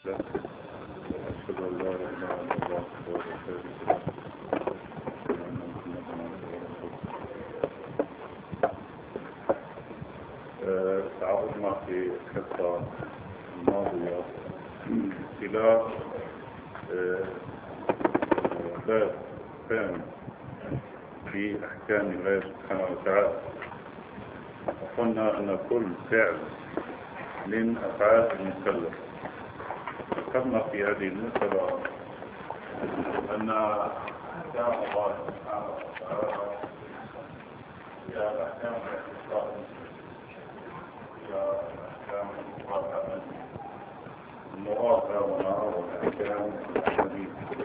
أشهد أن لا إله إلا الله وحده لا شريك له وأن محمدا عبده ورسوله. تعرضنا في الحصة الماضية إلى باب ثاني في أحكام الله سبحانه وتعالى. وقلنا أن كل فعل من أفعال المكلف. ذكرنا في هذه المسألة أن أحكام الله سبحانه وتعالى هي أحكام الاعتقاد، هي أحكام المراقبة والأحكام الحديثة،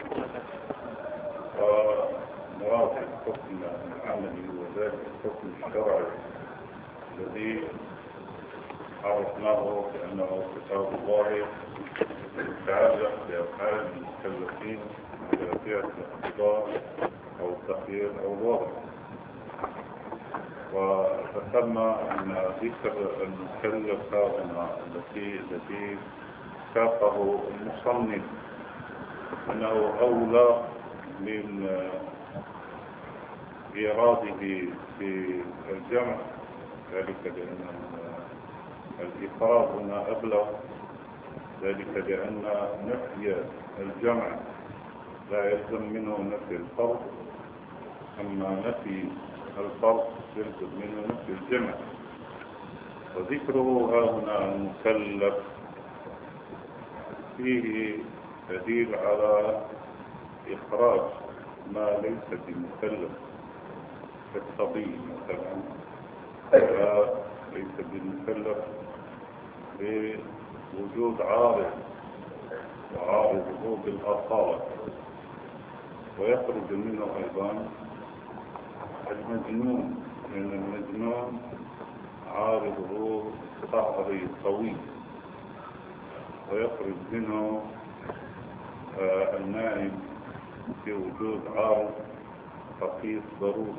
ومراد الحكم العملي وذلك الحكم الشرعي الذي عرفناه بأنه كتاب الله يتعلق بأفعال المكلفين على فئة الاقتضاء أو التخيير أو الوضع. وذكرنا أن ذكر المكلف هنا التي ساقه المصنف أنه أولى من إيراده في الجمع، ذلك لأن الإفراد هنا أبلغ، ذلك لأن نفي الجمع لا يلزم منه نفي الفرد، أما نفي الفرد يلزم منه نفي الجمع. وذكره هنا المكلف فيه دليل على إخراج ما ليس بمكلف كالصبي مثلا، ليس بمكلف بوجود عارض وعارضه بالأصالة، ويخرج منه أيضا المجنون، لأن المجنون عارضه صهري طويل، ويخرج منه النائم في وجود عارض خفيف ضروري،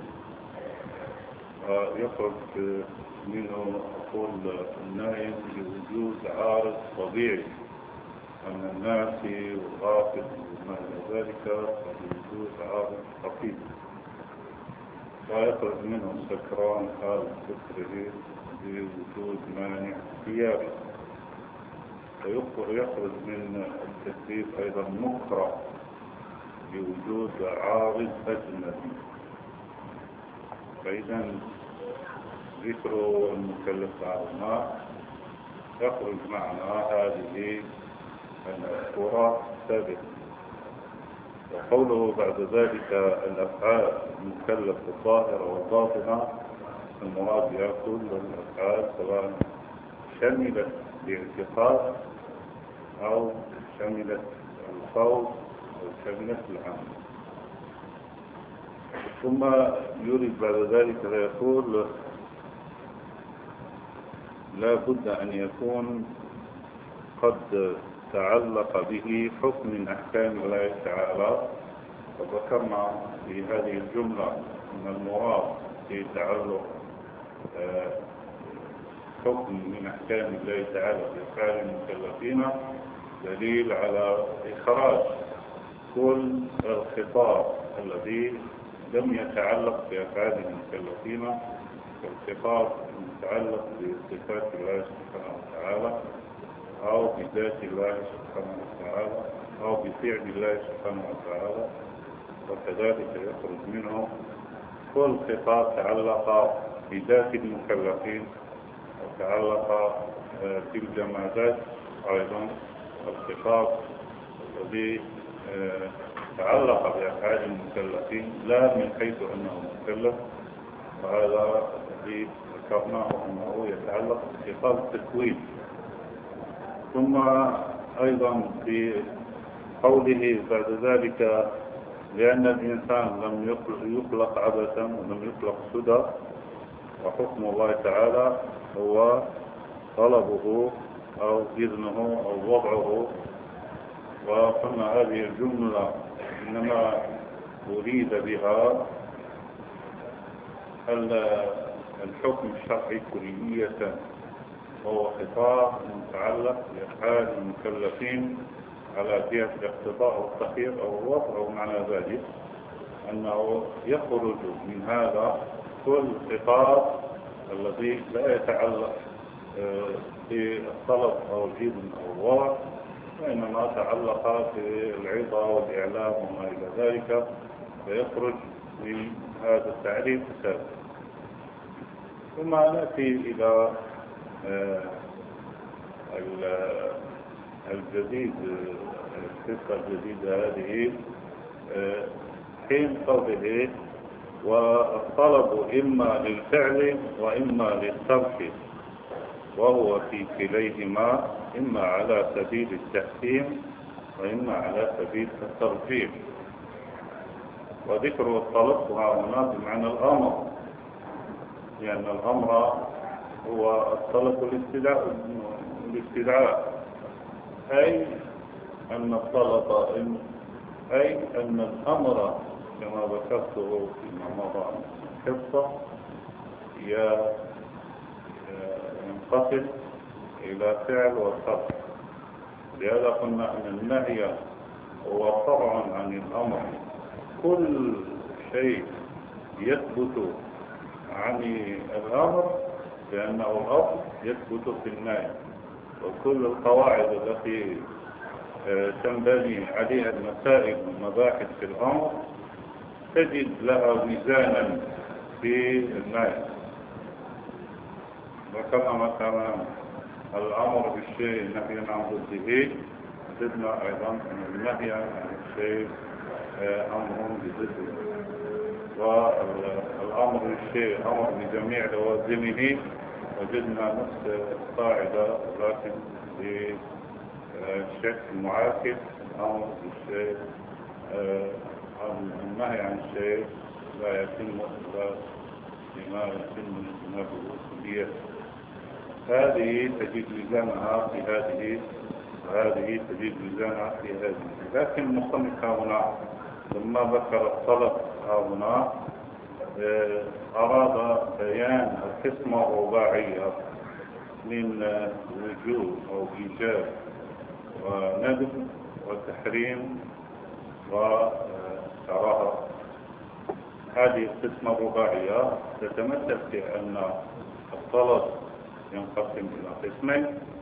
ويخرج منه أقول النائم بوجود عارض طبيعي، أن الناس والغافل وما إلى ذلك بوجود عارض خفيف، ويخرج منه السكران حال سكره بوجود مانع اختياري، ويخرج من التكليف أيضا مكره بوجود عارض أجنبي. فإذا ذكر المكلف على الماء يخرج معنا هذه المذكورات السابقة. وقوله بعد ذلك الأفعال المكلف الظاهرة والباطنة، المراد بها كل الأفعال سواء شملت الاعتقاد أو شملت القول أو شملت العمل. ثم يريد بعد ذلك فيقول لا بد أن يكون قد تعلق به حكم من أحكام الله تعالى. وذكرنا في هذه الجملة أن المراد في تعلق حكم من أحكام الله تعالى في أفعال المكلفين دليل على إخراج كل الخطاب الذي لم يتعلق بأفعال المكلفين، كالخطاب المتعلق بصفات الله سبحانه وتعالى أو بذات الله سبحانه وتعالى أو بفعل الله سبحانه وتعالى. وكذلك يخرج منه كل خطاب تعلق بذات المكلفين وتعلق بالجمادات، أيضا الخطاب الذي تعلق بأفعال المكلفين لا من حيث أنه مكلف، وهذا الذي ذكرناه أنه يتعلق بخطاب التكوين. ثم أيضا في قوله بعد ذلك لأن الإنسان لم يخلق عبثا ولم يخلق سدى، وحكم الله تعالى هو طلبه أو إذنه أو وضعه. وقلنا هذه الجملة إنما أريد بها الحكم الشرعي كلية، وهو خطاب متعلق بأفعال المكلفين على جهة الاقتضاء أو التخيير أو الوضع أو معنى ذلك، أنه يخرج من هذا كل خطاب الذي لا يتعلق بالطلب أو الإذن أو الوضع، وإنما تعلق بالعظة والإعلام وما إلى ذلك، فيخرج من هذا التعريف السابق. ثم نأتي إلى الجديد، القصة الجديدة هذه حين قوله والطلب إما للفعل وإما للترك، وهو في كليهما إما على سبيل التحسين وإما على سبيل الترجيح. وذكر الطلب هنا بمعنى الأمر، لأن الأمر هو الطلب الاستدعاء، أي أن الطلب أي أن الأمر كما ذكرته فيما مضى القصة ينقسم إلى فعل وترك. لهذا قلنا أن النهي هو فرع عن الأمر. كل شيء يثبت عن الأمر لأنه الأصل يثبت في النهي، وكل القواعد التي تنبني عليها المسائل والمباحث في الأمر تجد لها ميزانا في النهي. وكما مثلا الأمر بالشيء نهي عن ضده، وجدنا أيضا أن النهي عن الشيء أمر بضده، والأمر بالشيء أمر بجميع لوازمه، وجدنا نفس القاعدة لكن بشكل معاكس. الأمر بالشيء النهي عن الشيء لا يتم إلا بما يتم اجتنابه كليا. هذه تجد ميزانها في هذه، وهذه تجد ميزانها في هذه. لكن المصنف هنا لما ذكر الطلب هنا أراد بيان القسمة الرباعية من وجوب أو إيجاب وندب وتحريم وكراهة. هذه القسمة الرباعية تتمثل في أن الطلب ينقسم إلى قسمين،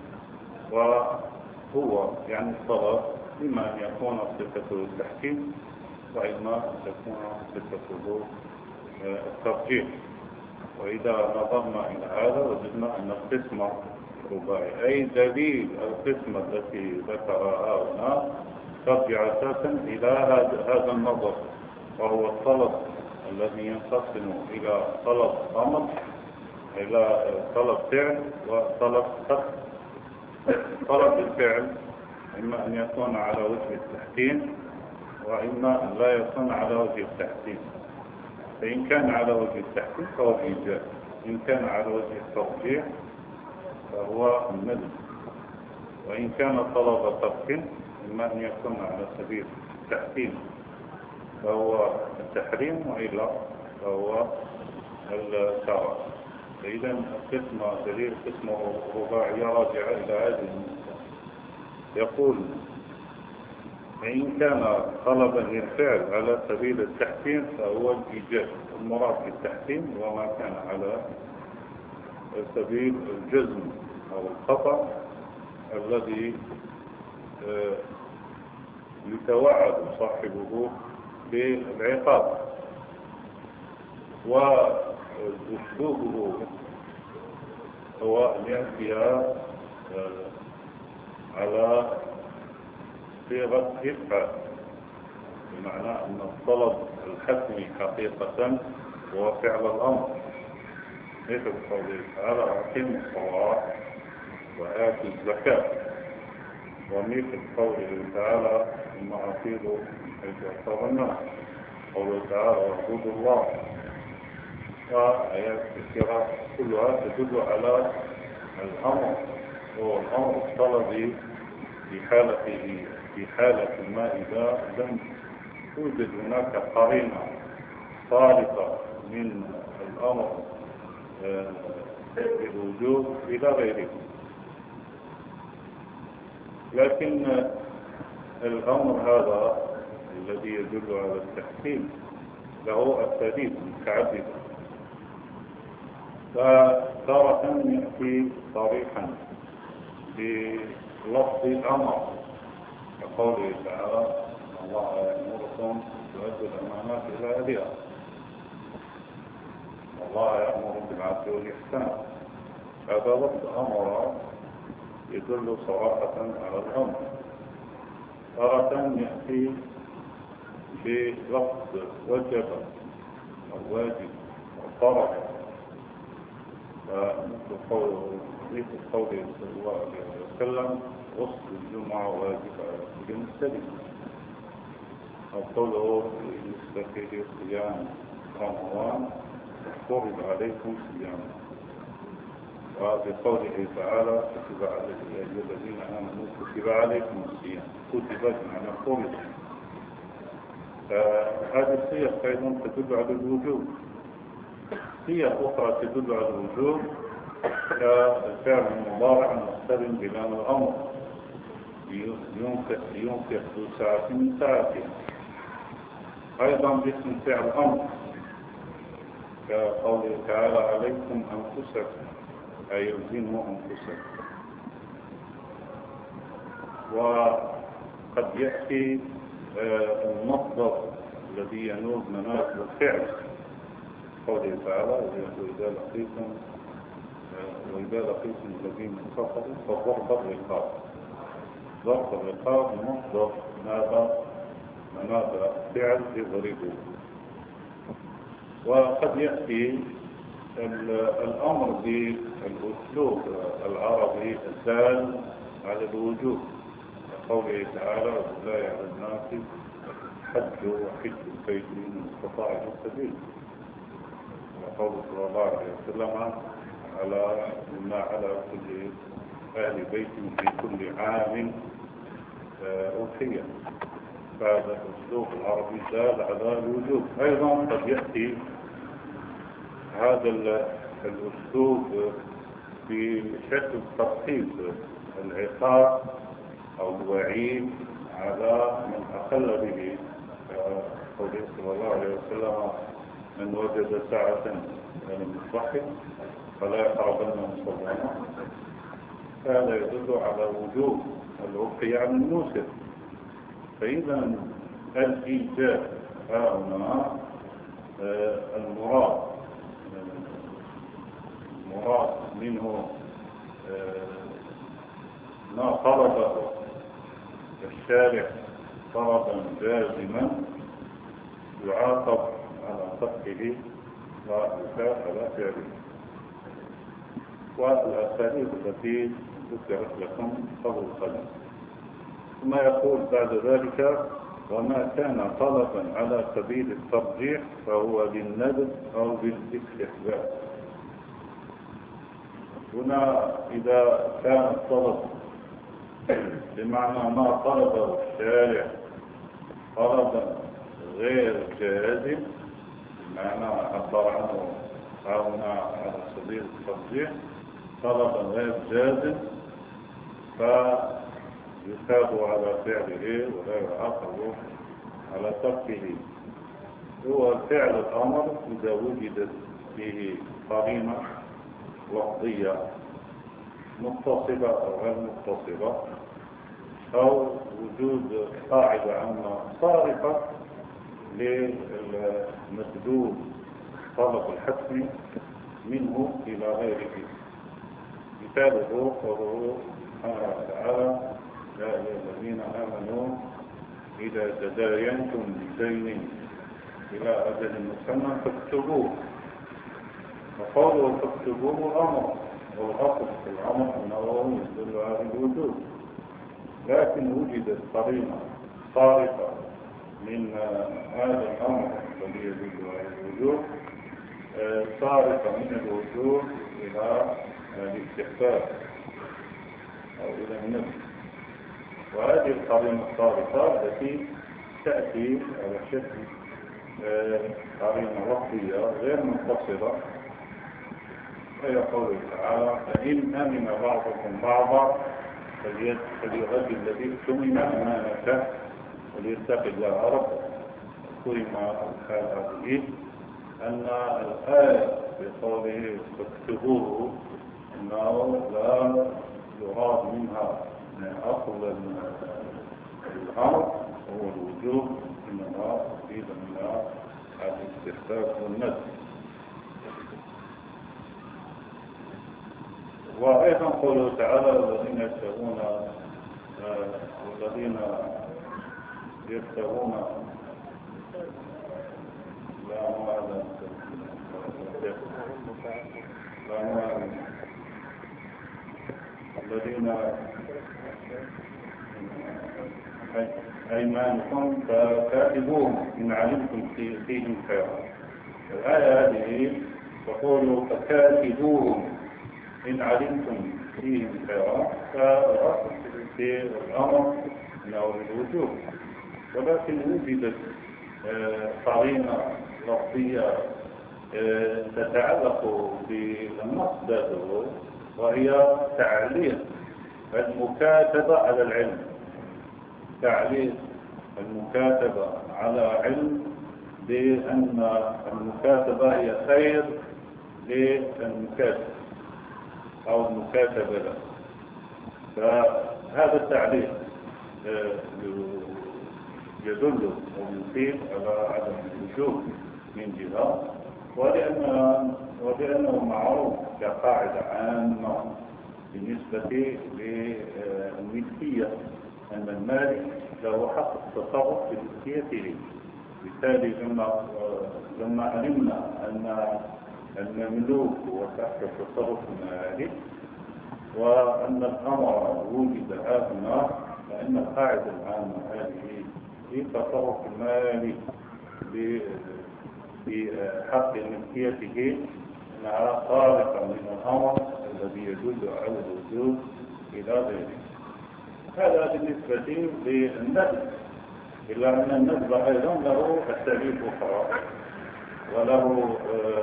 وهو يعني الطلب إما أن يكون صفته التحكيم وإما أن تكون صفته الترجيح. وإذا نظرنا إلى هذا وجدنا أن القسمة الرباعية أي دليل القسمة التي ذكرها هنا ترجع أساسا إلى هذا النظر، وهو الطلب الذي ينقسم إلى طلب أمر، إلى طلب فعل وطلب ترك. طلب الفعل إما أن يكون على وجه التحسين وإما أن لا يكون على وجه التحسين. فإن كان على وجه التحسين فهو الإيجاب، إن كان على وجه الترجيح فهو الندب، وإن كان طلب ترك إما أن يكون على سبيل التحسين فهو التحريم، وإلا فهو الكراهة. فإذا القسمة دليل القسمة الرباعية راجعة إلى هذه المسألة. يقول فإن كان طلبا للفعل على سبيل التحسين فهو الإيجاب، المراد بالتحسين وما كان على سبيل الجزم أو الخطأ الذي يتوعد صاحبه بالعقاب. وأسلوبه هو أن يأتي على صيغة إفعال، بمعنى أن الطلب الحتمي حقيقة هو فعل الأمر، مثل قوله تعالى أقيموا الصلاة وآتوا الزكاة، ومثل قوله تعالى ثم أطيعوا حيث أصاب الناس، قوله تعالى واعبدوا الله. وآيات كثيرة كلها تدل على الأمر، هو الأمر الطلبي في حالة ما إذا لم توجد هناك قرينة صارفة من الأمر بالوجوب إلى غيره. لكن الأمر هذا الذي يدل على التحكيم له أساليب متعددة، فتارة يأتي صريحا بلفظ الأمر كقوله تعالى: الله يأمركم تؤدوا الأمانات إلى أهلها، الله يأمر بالعدل والإحسان. هذا لفظ أمر يدل صراحة على الأمر. تارة يأتي بلفظ وجب أو واجب أو فرض، فمثل قوله صلى الله عليه وسلم: غسل الجمعة واجب على كل مسلم، أو قوله في صيام رمضان فرض عليكم صيامه، وبقوله تعالى: كتب عليكم يا أيها الذين آمنوا كتب عليكم الصيام، كتبت معنى فرض. هذه الصيغ أيضا تدل على الوجوب. صيغ أخرى تدل على الوجوب كالفعل المضارع المقترن بلام الأمر: ينفق ذو ساعة من ساعته، أيضا باسم فعل أمر كقوله تعالى: عليكم أنفسكم، أي يلزموا أنفسكم. وقد يأتي المصدر الذي ينوب مناسب الفعل، قوله تعالى: وإذا لقيتم الذين كفروا فضرب الرقاب. ضرب الرقاب مصدر منابع فعل يضربه. وقد يأتي الأمر بالأسلوب العربي الدال على الوجوب، قوله تعالى: ولله على الناس حج وحج البيت من استطاع إليه سبيل، وقوله صلى الله عليه وسلم: على كل أهل بيت في كل عام أضحية. فهذا الأسلوب العربي دال على الوجوب. أيضا قد يأتي هذا الأسلوب بشكل ترتيب العقاب أو الوعيد على من أخل به، قوله صلى الله عليه وسلم: من وجد ساعة من المصباح فلا يقربن مصلانا. هذا يدل على وجوب الوقي عن الموسر. فإذا الإيجاب هنا المراد منه ما طلبه الشارع طلبا جازما يعاقب على تركه ويثاب على فعله. والأساليب التي ذكرت لكم قبل قليل. ثم يقول بعد ذلك: وما كان طلبا على سبيل الترجيح فهو بالندب أو بالاستحباب. هنا إذا كان الطلب بمعنى ما طلبه الشارع طلبا غير جازم، بمعنى عبر عنه هنا على سبيل الترجيح طلبا غير جازم، فيثاب على فعله ولا يعاقب على تركه. هو فعل الأمر إذا وجدت فيه قرينة لفظية متصلة أو غير متصلة، أو وجود قاعدة عامة صارفة للمسدود طلب الحتم منه إلى غيره. مثاله قوله سبحانه وتعالى: يا أيها الذين آمنوا إذا تداينتم بدين إلى أجل مسمى فاكتبوه. وقوله فاكتبوه أمر، والأصل في الأمر أنه يدل على الوجوب، لكن وجدت قرينة صارفة من هذا الأمر الذي يدل على الوجوب، صارفة من الوجوب إلى الاستحباب أو إلى النفي. وهذه القرينة الصارفة التي تأتي على شكل قرينة لفظية غير منفصلة، وهي قوله تعالى: فإن أمن بعضكم بعضا فليؤدي الذي اؤتمن أمانته وليتقي الله ربه. كلمة الحال هذه أن الآية بقوله فاكتبوه أنه لا يراد منها أصل الأمر هو الوجوب، إنما تفيد منها الاستحباب والندب. وأيضا قوله تعالى الذين يبتغون الذين أيمانكم فكاتبوهم إن علمتم فيهم خيرا. الآية هذه تقول فكاتبوهم إن علمتم فيهم خيرا، فالأصل في الأمر أنه الوجوب، ولكن وجدت قرينة لفظية تتعلق بالنص ذاته، وهي تعليق المكاتبة على العلم، تعليق المكاتبة على علم بأن المكاتبة هي خير للمكاتب أو المكاتبة له. فهذا التعليق يدل ويفيد على عدم الوجوب من جهة، ولأنه معروف كقاعدة عامة بالنسبة للملكية أن المالك له حق التصرف في ملكيته. بالتالي لما علمنا أن المملوك هو تحت تصرف المالك وأن الأمر وجد هنا، فإن القاعدة العامة هذه في تصرف المالك بحق ملكيته أنها خارقة من الأمر الذي يدل على الوجود إلى غيره. هذا بالنسبة للندب، إلا أن الندب أيضا له أساليب أخرى وله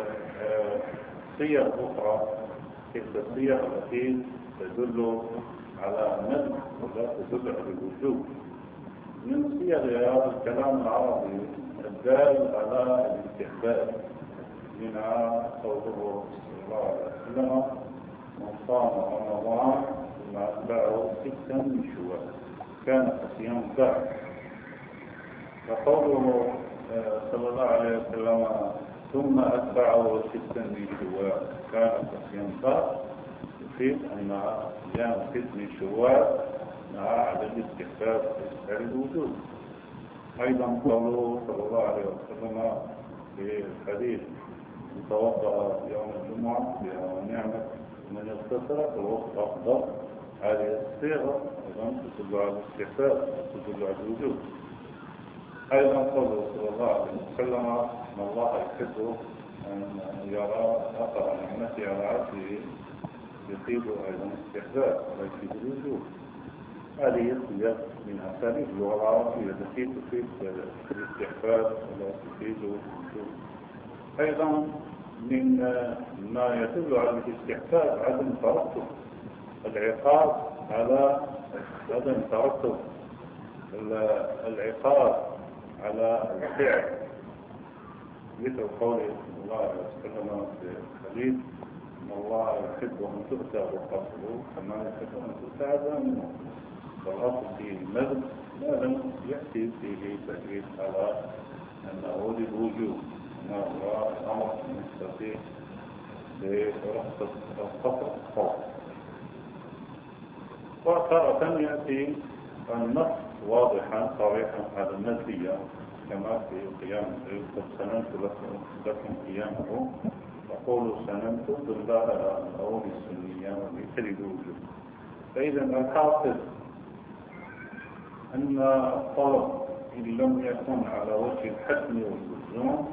صيغ أخرى، تلك الصيغ التي تدل على الندب ولا تدل على الوجوب. من صيغ الكلام العربي الدال على الاستحباب، منها قوله صلى الله عليه وسلم من صام رمضان ثم أتبعه 6 من شوال كان صيام بعد. وقوله صلى الله عليه وسلم ثم أتبعه 6 من شوال كان صيام بعد، يفيد أن صيام 6 من شوال مع عدد الاستحباب على الوجود. أيضا قوله صلى الله عليه وسلم في الحديث توضأ يوم الجمعة بنعمة من اغتسل فالوقت أفضل. هذه الصيغة أيضا تدل على الاستحباب وتدل على الوجود. أيضا قوله صلى الله عليه وسلم أن الله يحب أن يرى أثر نعمته على عبده، يفيد أيضا الاستحباب ويفيد الوجود. هذه الصيغ من أساليب اللغة العربية التي تفيد الاستحباب ولا تفيد الوجود. أيضا من ما يدل على الاستحباب عدم ترتب العقاب على عدم ترتب العقاب على الفعل، مثل قوله صلى الله عليه وسلم في الحديث ان الله يحب ان تؤتى رخصه كما يحب ان تؤتى منه. فالاصل في الندب ما لم ياتي فيه تأكيد على انه للوجوب، انه هو الامر بالنسبه لرخصه القصر الخاص. وتارة ياتي النص واضحا صريحا على الندبية كما في قيام قد سننت لكم قيامه، وقولوا سننت دل على الأول السنية ومثل الوجود. فإذا الحاصل أن الطلب إن لم يكن على وجه الحتم واللزوم،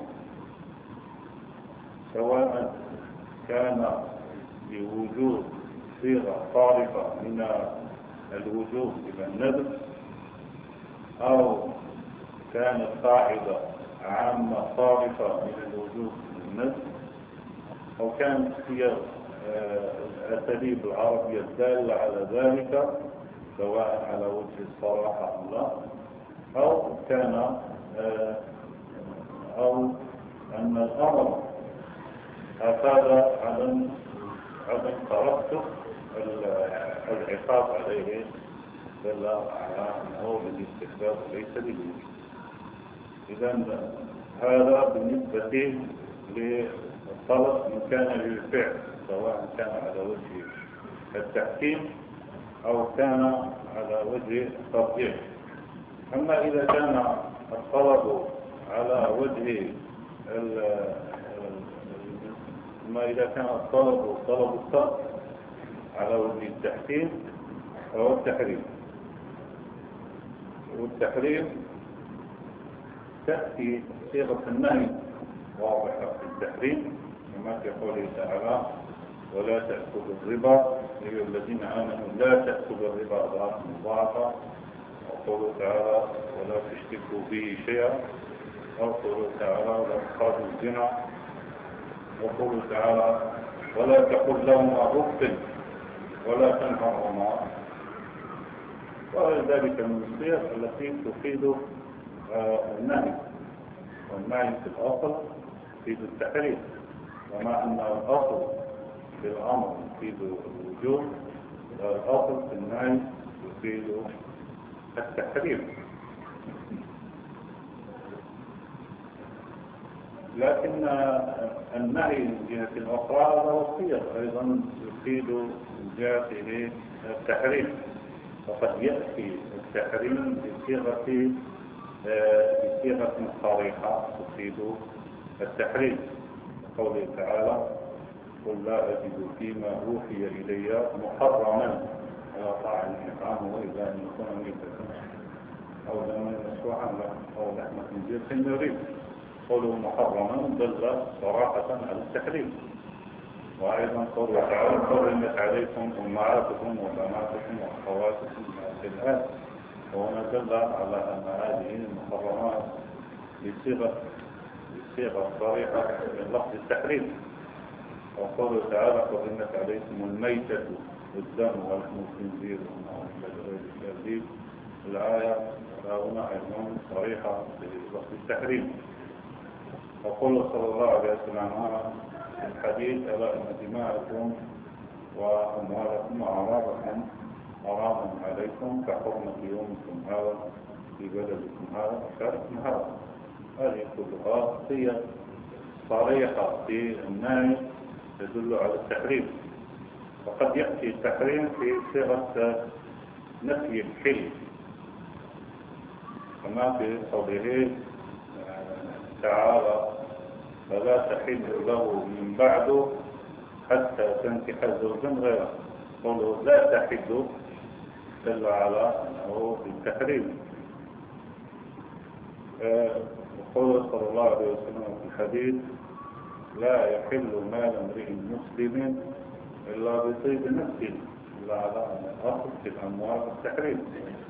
سواء كان بوجود صيغة صارفة من الوجوب إلى الندب، أو كانت قاعدة عامة صارفة من الوجوب إلى الندب، أو كانت هي الأساليب العربية الدالة على ذلك، سواء على وجه الصراحة أم لا، أو كان أو أن الأمر أفاد عدم ترتب العقاب عليه، دل على أنه بالاستحباب وليس بالوجوب. إذن هذا بالنسبة للطلب إن كان للفعل، سواء كان على وجه التحكيم أو كان على وجه الترجيح. أما إذا كان الطلب على وجه إذا كان الطلب الترك على وجه التحكيم فهو التحريم. والتحريم تأتي صيغة النهي واضحة في التحريم، كما في قوله تعالى: ولا تأكلوا الربا أيها الذين آمنوا لا تأكلوا الربا أضعافا مضاعفة، وقوله تعالى: ولا تشركوا به شيئا، وقوله تعالى: ولا تقربوا الزنا، وقوله تعالى: ولا تقل لهما أف ولا تنهرهما. وغير ذلك من الصيغ التي تفيد النهي، والنهي في الأصل يفيد التحريم، ومع أن الأصل في الأمر يفيد الوجوب، والأصل في النهي يفيد التحريم. لكن النهي من جهة أخرى هذا وصية أيضا يفيد من جهته التحريم، وقد يأتي التحريم بصيغة صريحة تفيد التحريم. قوله تعالى: قل لا أجد فيما أوحي إلي محرما على طاعم يطعمه إلا أن يكون ميتة أو دما مسفوحا أو لحم خنزير فإنه قوله محرما دل صراحة على التحريم. وأيضا قوله تعالى: حرمت عليكم أمهاتكم وبناتكم وأخواتكم في الآية، وهنا دل على أن هذه المحرمات بصيغة صريحة من لفظ التحريم. وقوله تعالى: حرمت عليكم الميتة والدم ولحم الخنزير وما أهل لغير الله، الآية هنا أيضا صريحة بلفظ التحريم. وقوله صلى الله عليه وسلم في الحديث: ألا إن دماءكم وأموالكم وأعراضكم حرام عليكم كحرمة يومكم هذا في بلدكم هذا وشارككم هذا. هذه كلها هي صريحة في النهي تدل على التحريم. وقد يأتي التحريم في صيغة نفي الحل، كما في قوله تعالى: فلا تحل له من بعد حتى تنكح زوجا غيره. قوله لا تحل دل على أنه بالتحريم. وقوله صلى الله عليه وسلم في الحديث: لا يحل مال امرئ مسلم إلا بطيب نفسه، إلا على أن الأصل في الأموال التحريم.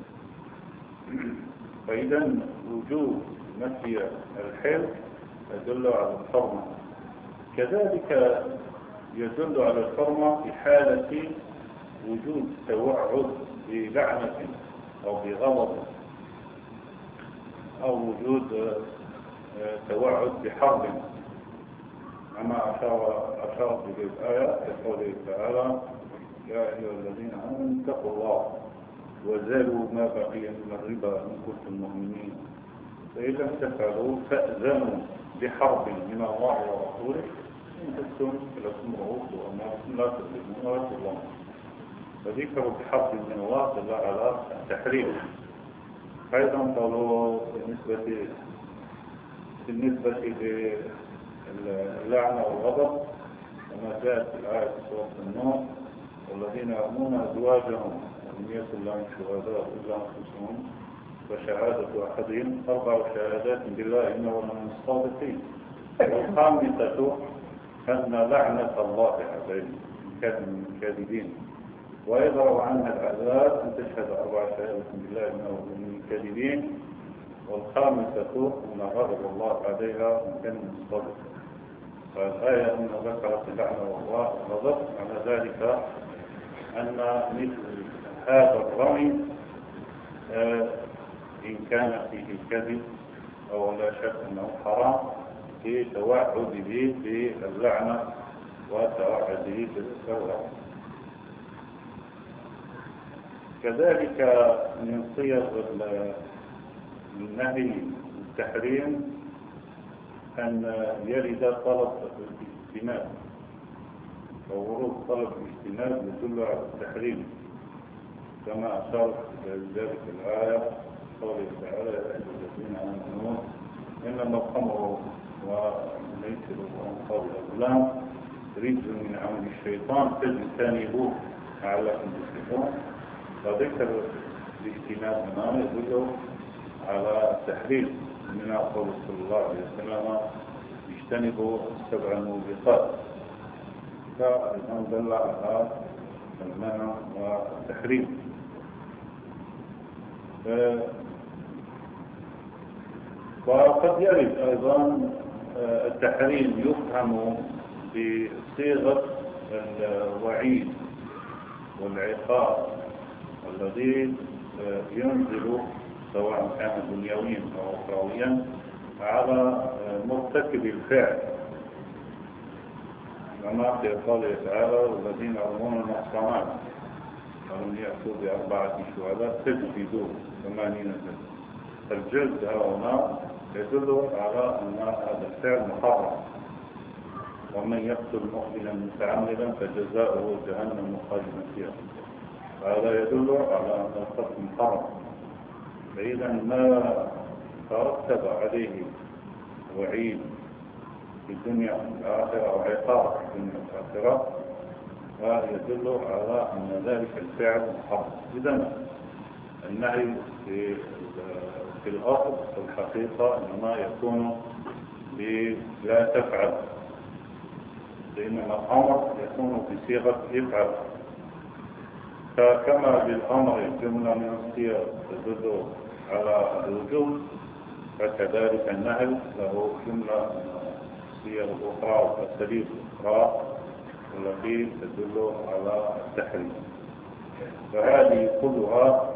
فإذا وجوب نفي الحل يدل على الحرمة. كذلك يدل على الحرمة في حالة وجود توعد بلعنة أو بغضب، أو وجود توعد بحرب، كما أشارت به الآية في قوله تعالى: يا أيها الذين آمنوا اتقوا الله وذروا ما بقي من الربا إن كنتم مؤمنين، فإن لم تفعلوا فأذنوا بحرب من الله ورسوله إن كنتم لكم رؤوس أموالكم لا تظلمون ولا تظلمون. فذكروا بحرب من الله دل على التحريم. أيضا قالوا بالنسبة للعنة والغضب كما جاءت في الآية في سورة النور: والذين يرمون أزواجهم ولم يكن لهم شهداء إلا أنفسهم وشهادة أحدهم 4 شهادات بالله إنه لمن الصادقين. والخامسة أن لعنة الله عليهم إن كانوا من الكاذبين، ويضرب عنها العذاب أن تشهد 4 شهادات بالله إنه من الكاذبين. والخامسة أن غضب الله عليها إن كان من الصادقين. فالآية أن ذكرت اللعنة والغضب، على ذلك أن مثل هذا الرمي إن كان فيه كذب أو لا شك أنه حرام في توعده باللعنة وتوعده بالسوء. كذلك من صيغ النهي التحريم أن يرد طلب الاجتناب، وورود طلب الاجتناب يدل على التحريم كما أشارت ذلك الآية قوله تعالى: يا أيها الذين آمنوا إنما الخمر والميسر والأنصاب والأزلام رجس من عمل الشيطان فاجتنبوه لعلكم تفلحون. وذكر الاجتناب هنا يدل على التحريم من قول صلى الله عليه وسلم: اجتنبوا 7 موبقات، فالإمام دل على المنع والتحريم. وقد يرد أيضا التحريم يفهم بصيغة الوعيد والعقاب الذي ينزل سواء كان دنيويا أو أخرويا على مرتكب الفعل، كما في قوله تعالى: والذين يرمون المحصنات ولم يأتوا ب4 شهداء فاجلدوا 80 جلدة. الجلد هنا يدل على أن هذا الفعل محرم، ومن يقتل مؤمنا متعمدا فجزاؤه جهنم خالدا فيها. هذا يدل على أن القتل محرم، فإذا ما ترتب عليه وعيد في الدنيا والآخرة أو عقاب في الدنيا والآخرة يدل على أن ذلك الفعل محرم. إذن النهي في الأصل في الحقيقة إنما يكون لا تفعل، لأن الأمر يكون بصيغة افعل. فكما بالأمر جملة من الصيغ تدل على الوجوب، فكذلك النهي له جملة من الصيغ الأخرى والأساليب الأخرى التي تدل على التحريم. فهذه كلها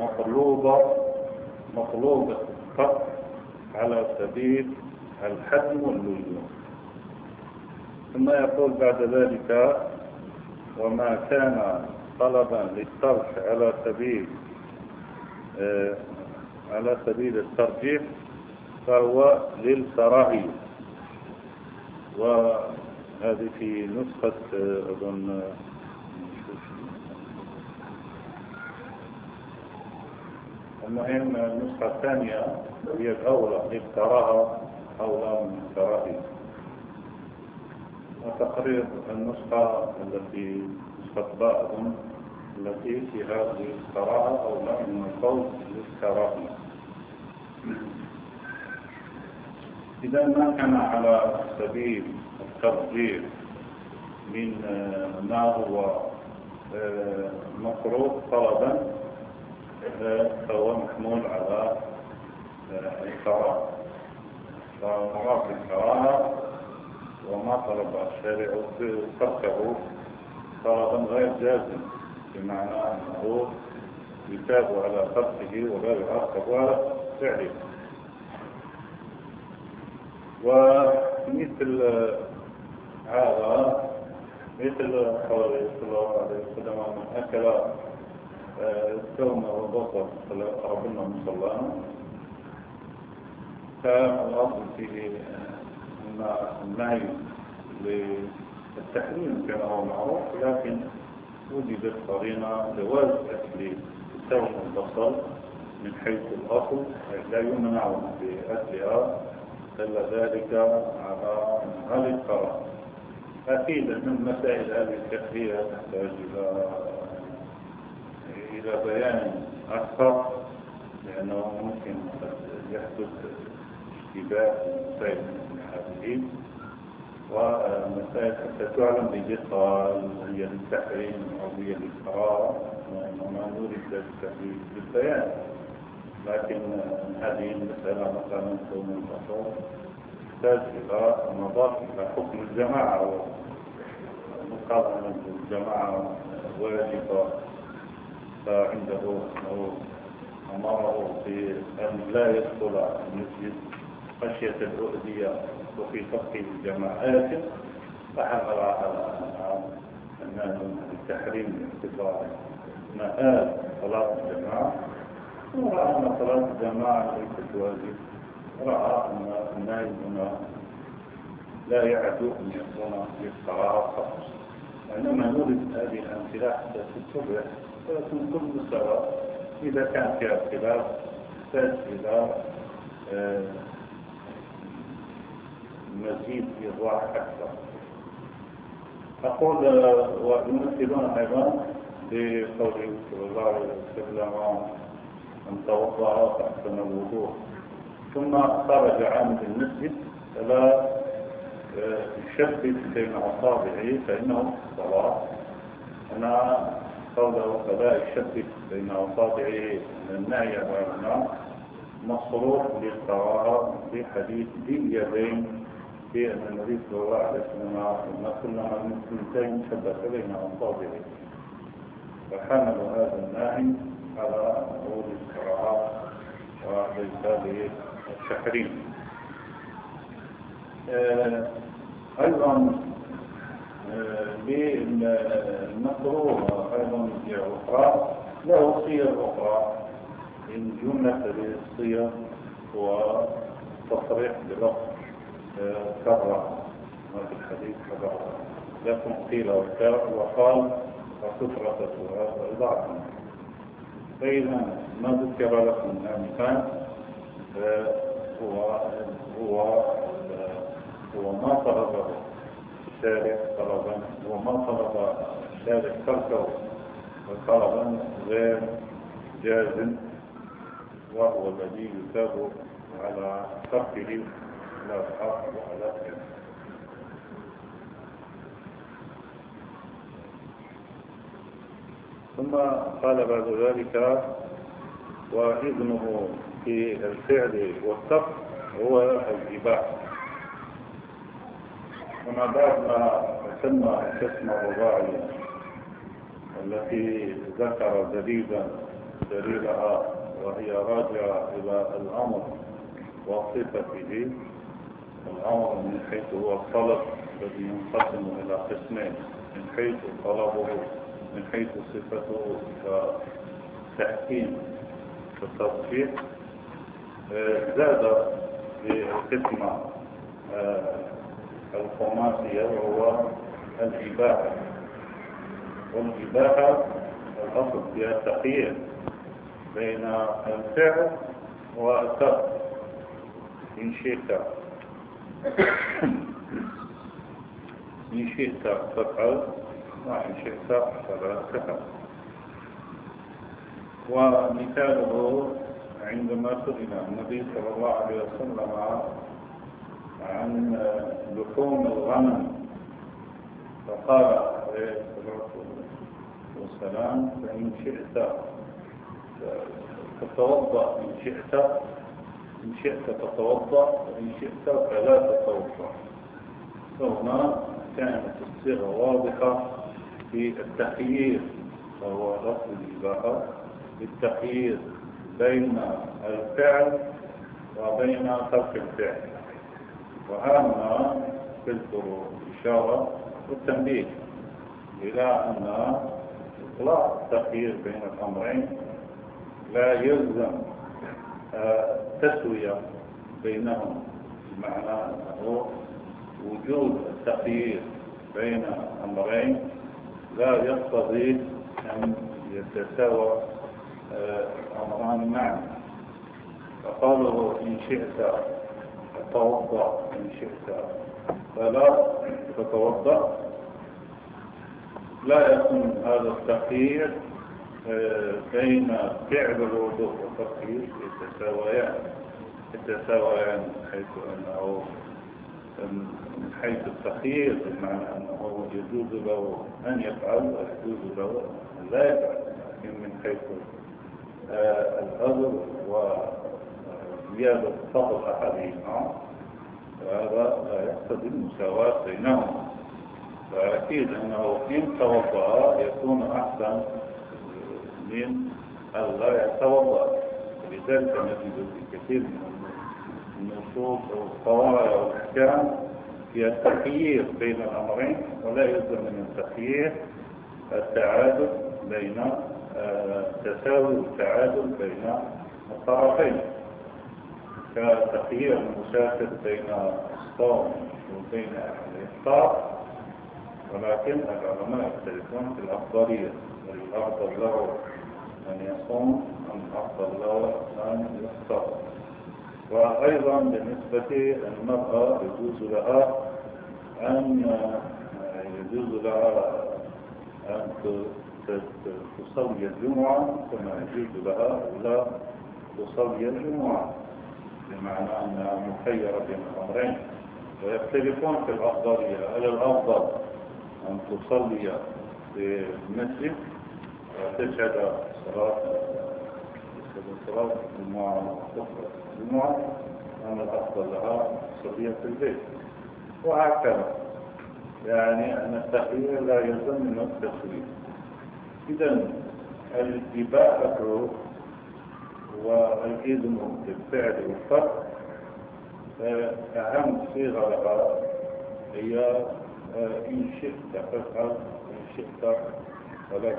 مطلوبة فقط على سبيل الحتم واللزوم. ثم يقول بعد ذلك: وما كان طلبا للترك على سبيل الترجيح فهو للكراهية. وهذه في نسخة أظن المهم النسخة الثانية هي الأولى للكراهة أولى من الكراهية. وتقرير النسخة التي نسخة باء التي فيها للكراهة أولى من القول للكراهية. إذا ما كان على سبيل الترجيح من ما هو مكروه طلبا فهو محمول على الكراهة. فمراد الكراهة وما طلب الشارع تركه طلبا غير جازم، بمعنى أنه يتاب على تركه ولا يعاقب على فعله. ومثل هذا مثل قوله صلى الله عليه وسلم: من أكل الثوم والبصل فلا يقربن مصلانا. فالأصل فيه أن النهي للتحريم كما هو معروف، لكن وجدت قرينة جواز أكل الثوم والبصل من حيث الأصل، لا يمنع بأكلها إلا ذلك على الكراهة. أكيد من مسائل هذه التكفية تحتاج إلى بيان أكثر، لأنه ممكن يحدث اشتباه في مسائل من هذه، ومسائل حتى تعلم بدقة هي للتحريم أو هي للكراهة، وما نريد ذلك بالبيان. لكن هذه المسألة مثلا ثوم البصر تحتاج إلى النظر إلى حكم الجماعة، ومقارنة الجماعة واجبة، فعنده أنه أمره بأن لا يدخل المسجد خشية الأؤذية وفي ترك الجماعات، فحمل على الناس بتحريم اعتبار مآل صلاة الجماعة، ورأى أن صلاة الجماعة ليست واجب، رأى أن النائم هنا لا يعد أن يكون للصلاة فقط، وإنما نريد هذه الأمثلة حتى تتبع ولكن كل صلاة إذا كان فيها خلاف تحتاج إلى مزيد إيضاح أكثر. أقول ويمثلون أيضا بقوله صلى الله عليه وسلم أن توضأ فأحسن الوضوء ثم خرج عن المسجد فلا يشبك بين أصابعه فإنه صلاة. أنا قوله فلا يشبك بين أصابعه النهي عن مصروف للقراءة في حديث ذي اليدين في أن النبي صلى الله عليه وسلم أن كلما المسلمتين شبك بين أصابعه، فحملوا هذا النهي على ورود القراءة وليس بالتحريم. أيضا بالمكروه أيضا في أخرى له صيغ أخرى، إن جملة للصيغ هو تصريح بلفظ كرة في الحديث كرة لكم قيل وقال وكثرة وإضاعة. فإذا ما ذكر لكم آنفا هو ما طلبه الشارع طلبا، وما طلب الشارع تركه طلبا غير جازم، وهو الذي يثاب على تركه لا الحق وعلى كذا. ثم قال بعد ذلك وإذنه في الفعل والترك هو الإباحة. وما بعد ما تم القسم الرباعي التي ذكر دليلها وهي راجعة إلى الأمر وصفته. الأمر من حيث هو الطلب الذي ينقسم إلى قسمين، من حيث طلبه من حيث صفته كتحكيم كتصفيح. زاد بالقسمة الخماسية وهو الإباحة. والإباحة الأصل فيها التخيير بين الفعل والترك، إن شئت تفعل وإن شئت فلا تفعل. ومثاله عندما سئل النبي صلى الله عليه وسلم عن لحوم الغنم فقال عليه الصلاة والسلام فإن شئت تتوضأ، إن شئت تتوضأ وإن شئت فلا تتوضأ. فهنا كانت الصيغة واضحة في التخيير، وهو لفظ الإباحة بالتخيير بين الفعل وبين ترك الفعل. وهنا تذكر الإشارة والتنبيه إلى أن إطلاق التخيير بين الأمرين لا يلزم تسوية بينهم، بمعنى أنه وجود التخيير بين أمرين لا يقتضي أن يتساوى أمران معا. فقاله إن شئت تتوضأ إن شئت فلا تتوضأ، لا يكون هذا التخيير بين فعل الوضوء والتخيير يتساويان حيث أنه من حيث التخيير بمعنى أنه يجوز له أن يفعل ويجوز له أن لا يفعل، لكن من حيث الأجر وزيادة فضل أحدهما فهذا لا يقتضي المساواة بينهما. فأكيد أنه إن توضأ يكون أحسن المسلمين ألا يتوضأ. ولذلك نجد في كثير من النصوص والقواعد والأحكام هي التخيير بين الأمرين، ولا يلزم من التخيير التعادل بين تساوي التعادل بين الطرفين، كتخيير المسافر بين الصوم وبين الإفطار. ولكن العلماء يختلفون في الأفضلية، الأفضل له أن يصوم أم الأفضل له أن يفطر. وأيضا بالنسبة للمرأة يجوز لها أن تصلي الجمعة كما يجوز لها لا تصلي الجمعة، بمعنى أنها مخيرة بين الأمرين. ويختلفون في الأفضلية، هل الأفضل أن تصلي في المسجد وتشهد صلاة الجمعة أم الأفضل لها تصلي في البيت؟ وهكذا، يعني أن التخيير لا يلزم من التسوية. إذن الإباحة والإذن بالفعل والترك أهم صيغة لها هي إن شئت فافعل إن شئت فلا،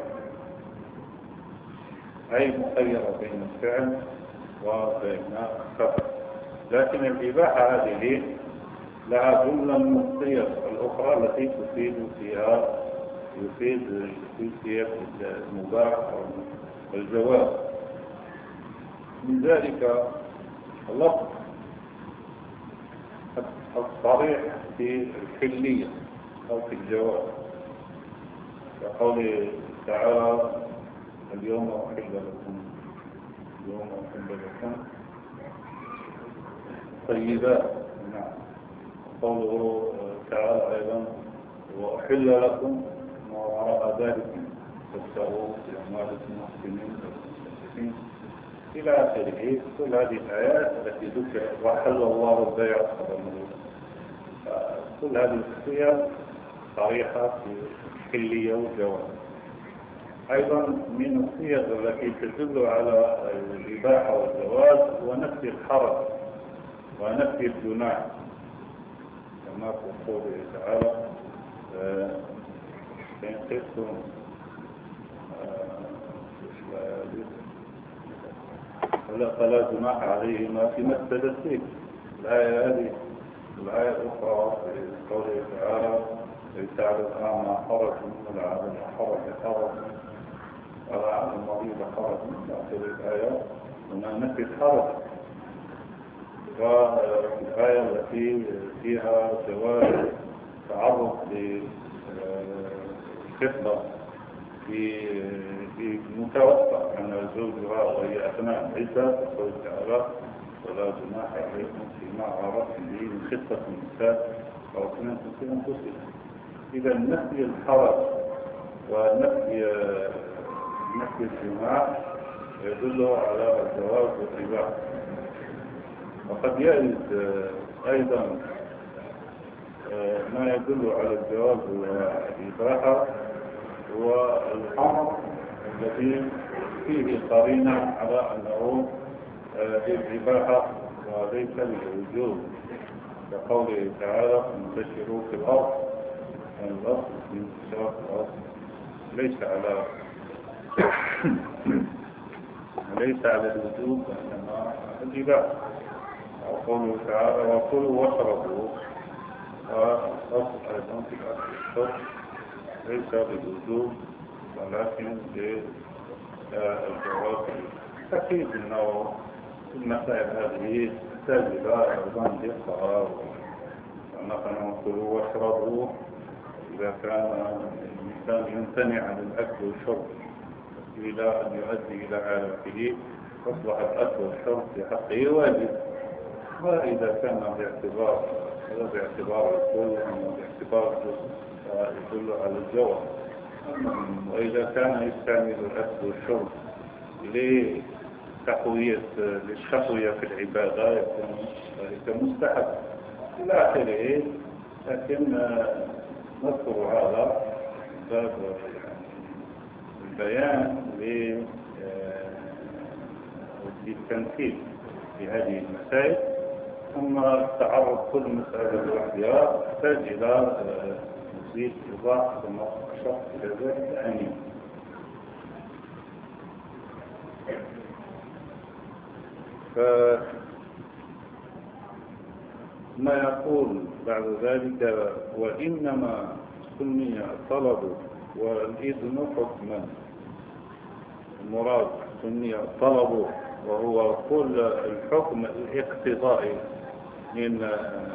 أي مخيرة بين الفعل وبين الترك. لكن الإباحة هذه لها جملة من الصيغ الأخرى التي يفيد فيها المباح أو الجواز. من ذلك اللفظ الصريح في الحلية أو في الجواز، كقوله تعالى اليوم أحل لكم طيبات. نعم. قوله تعالى أيضا وأحل لكم ما وراء ذلك تبتغوا في أموالكم محسنين والمسلمين إلى آخره. كل هذه الآيات التي ذكرت وحل الله البيع كل هذه الصيغ صريحة في الحلية والجواز. أيضا من الصيغ التي تدل على الإباحة والجواز ونفي الحرج ونفي الجناح، كما في قوله تعالى فإن خفتم فلا جناح عليهما فيما افتدت به. الآية هذه الآية الأخرى في قوله تعالى ليس على الأعمى حرج ولا على الحرج حرج ولا على المريض حرج من آخر الآية. هنا نفي الحرج. والآية التي فيها جواز تعرض للخطبة في متوسط عن زوجها وهي أثناء العدة، قول تعالى ولا جناح عليكم فيما عرفتم به من خطبة النساء أو أكننتم في أنفسكم. إذا نفي الحرج ونفي الجناح يدل على الجواز والإباحة. وقد يرد أيضا ما يدل على الجواز والإباحة هو الأمر الذي فيه قرينة على أنه للإباحة وليس للوجوب، كقوله تعالى انتشروا في الأرض. الأصل في انتشار الأرض ليس على الوجوب وإنما الإباحة. وقوله تعالى وكلوا واشربوا، والأصل أيضا في الشرب ليس للوجوب ولكن للجواز. أكيد أنه المسائل هذه تحتاج إلى أيضا دقة، فنحن كلوا واشربوا إذا كان الإنسان يمتنع عن الأكل والشرب إلى أن يؤدي إلى عادته أصبح الأكل والشرب في حقه واجب. وإذا كان باعتبار الكل أو باعتبار يدل على الجواز. وإذا كان يستعمل الأكل والشرب للتقوية في العبادة يكون ذلك مستحب إلى آخره. لكن نذكر هذا باب البيان بالتنفيذ في هذه المسائل، ثم تعرض كل مسألة لوحدها تحتاج إلى مزيد إيضاح ثم شرح إلى ذلك أمين. ما يقول بعد ذلك: وإنما سمي الطلب والإذن حكما. المراد سمي الطلب وهو كل الحكم الاقتضائي من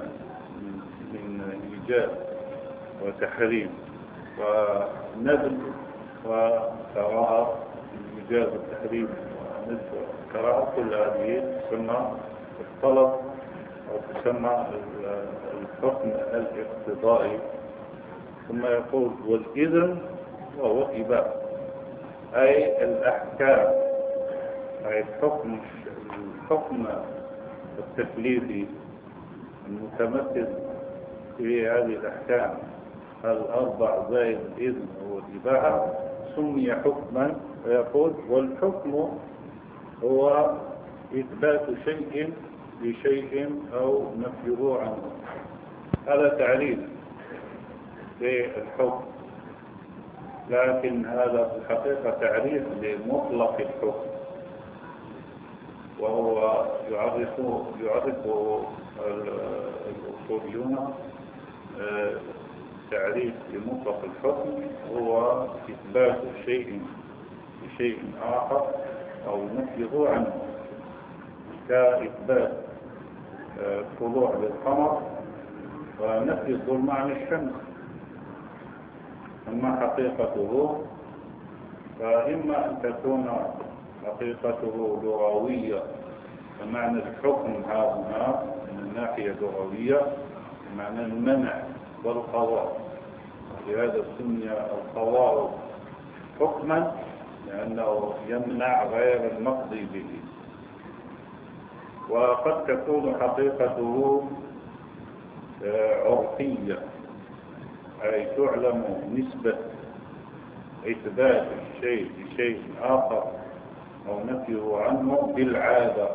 إيجاب وتحريم وندب وكراهة، إيجاب التحريم وندب وكراهة، كل هذه تسمى الطلب أو تسمى الحكم الاقتضائي. ثم يقول: والإذن وهو إباحة، أي الأحكام، أي الحكم التكليفي المتمثل في هذه الأحكام الأربع زائد الإذن والإباحة سمي حكما. ويقول: والحكم هو إثبات شيء لشيء أو نفيه عنه. هذا تعريف للحكم، لكن هذا في الحقيقة تعريف لمطلق الحكم، وهو يعرفه الأصوليون تعريف لمطلق الحكم هو إثبات شيء لشيء آخر أو نفيه عنه، كإثبات طلوع للقمر ونفي الظلم عن الشمس. أما حقيقته فإما أن تكون حقيقته لغوية، فمعنى الحكم هنا من الناحية اللغوية معنى المنع والقضاء، لهذا سمي القضاء حكما لأنه يمنع غير المقضي به. وقد تكون حقيقته عرفية، أي تعلم نسبة إثبات الشيء لشيء آخر أو نفيه عنه بالعادة،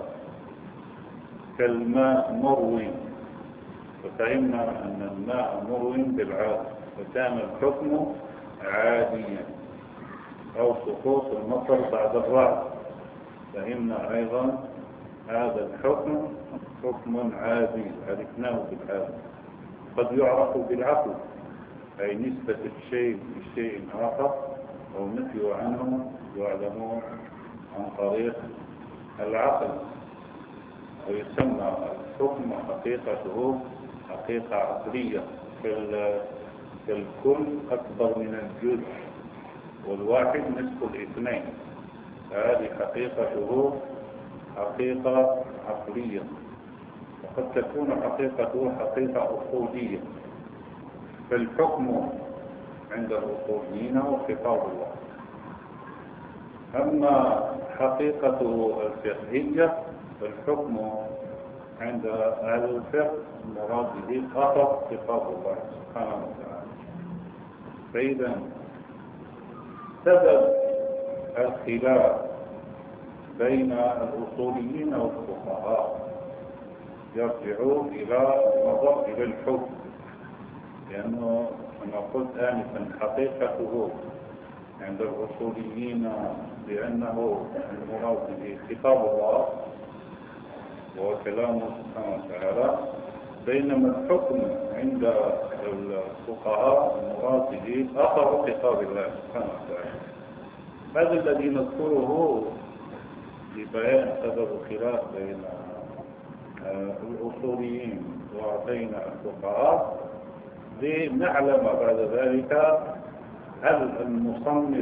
كالماء مروي، ففهمنا أن الماء مروي بالعادة فكان الحكم عاديا، أو سقوط المطر بعد الرعد، فهمنا أيضا هذا الحكم حكم عادي عرفناه بالعادة. قد يعرف بالعقل، أي نسبة الشيء لشيء آخر أو نفيه عنه يعلم عن طريق العقل، ويسمى الحكم حقيقته حقيقة عقلية، كالكل أكبر من الجزء والواحد نصف الاثنين، هذه حقيقته حقيقة عقلية. وقد تكون حقيقته حقيقة أصولية، فالحكم عند الأصوليين هو خطاب الله. أما حقيقته الفقهية فالحكم عند أهل الفقه المراد به فقط خطاب الله سبحانه وتعالى. فإذا سبب الخلاف بين الأصوليين والفقهاء يرجعون إلى النظر إلى الحكم، لأنه كما قلت آنفا حقيقته عند الأصوليين بأنه المراد به خطاب الله وهو كلامه سبحانه وتعالى، بينما الحكم عند الفقهاء المراد به آخر خطاب الله سبحانه وتعالى. هذا الذي نذكره لبيان سبب الخلاف بين الأصوليين وبين الفقهاء، لنعلم بعد ذلك هل المصنف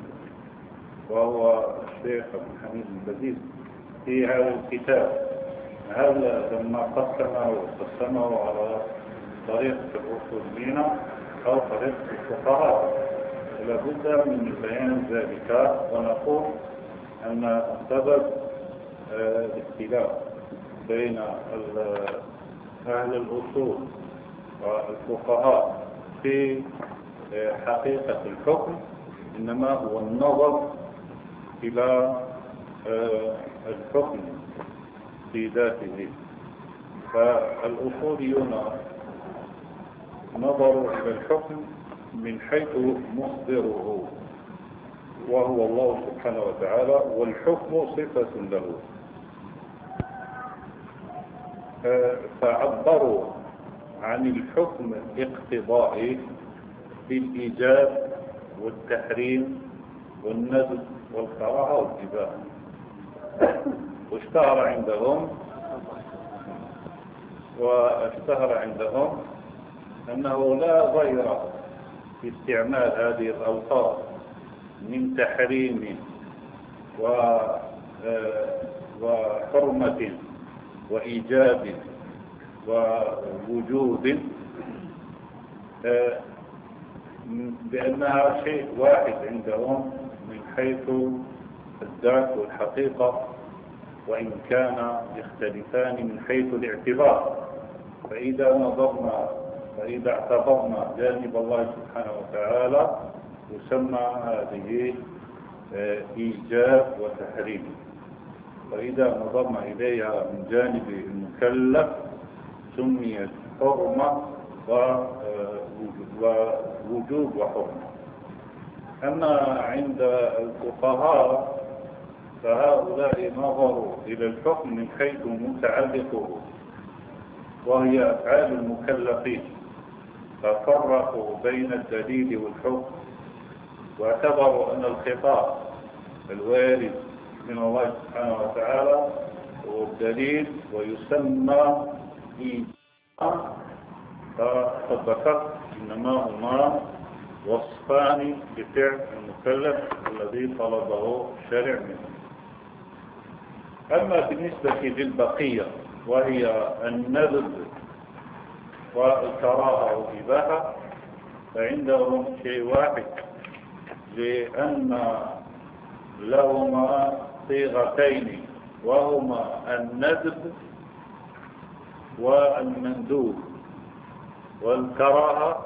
وهو الشيخ عبد الحميد البديل في هذا الكتاب هل لما قسمه على طريقة الأصوليين أو طريقة الفقهاء؟ لابد من بيان ذلك، ونقول أن سبب الاختلاف بين أهل الأصول والفقهاء في حقيقة الحكم إنما هو النظر إلى الحكم في ذاته. فالأصوليون نظروا إلى الحكم من حيث مصدره، وهو الله سبحانه وتعالى، والحكم صفة له. فعبروا عن الحكم الاقتضائي بالإيجاب والتحريم والندب والكراهة والإباحة. واشتهر عندهم أنه لا غير في استعمال هذه الألفاظ من تحريم وحرمة وإيجاب ووجوب، بأنها شيء واحد عندهم من حيث الذات والحقيقة، وإن كان يختلفان من حيث الاعتبار. فإذا اعتبرنا جانب الله سبحانه وتعالى يسمى هذه إيجاب وتحريم، وإذا نظرنا إليها من جانب المكلف سميت حرمة ووجوب وحرمة. أما عند الفقهاء فهؤلاء نظروا إلى الحكم من حيث متعلقه، وهي أفعال المكلفين، ففرقوا بين الدليل والحكم، واعتبروا أن الخطاب الوارد من الله سبحانه وتعالى هو الدليل ويسمى إيجاب. فقد ذكرت إنما هما وصفان بفعل المكلف الذي طلبه الشارع منه. أما بالنسبة للبقية وهي الندب والكراهة والإباحة فعندهم شيء واحد، لأن لهما صيغتين، وهما الندب والمندوب، والكراهة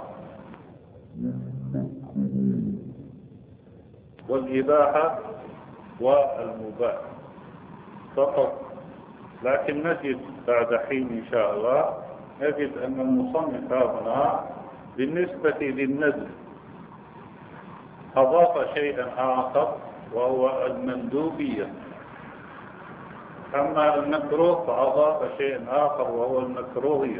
والإباحة والمباح فقط. لكن نجد بعد حين إن شاء الله نجد أن المصنف هنا بالنسبة للندب أضاف شيئا آخر وهو المندوبية، أما المكروه فأضاف شيئا آخر وهو المكروهية،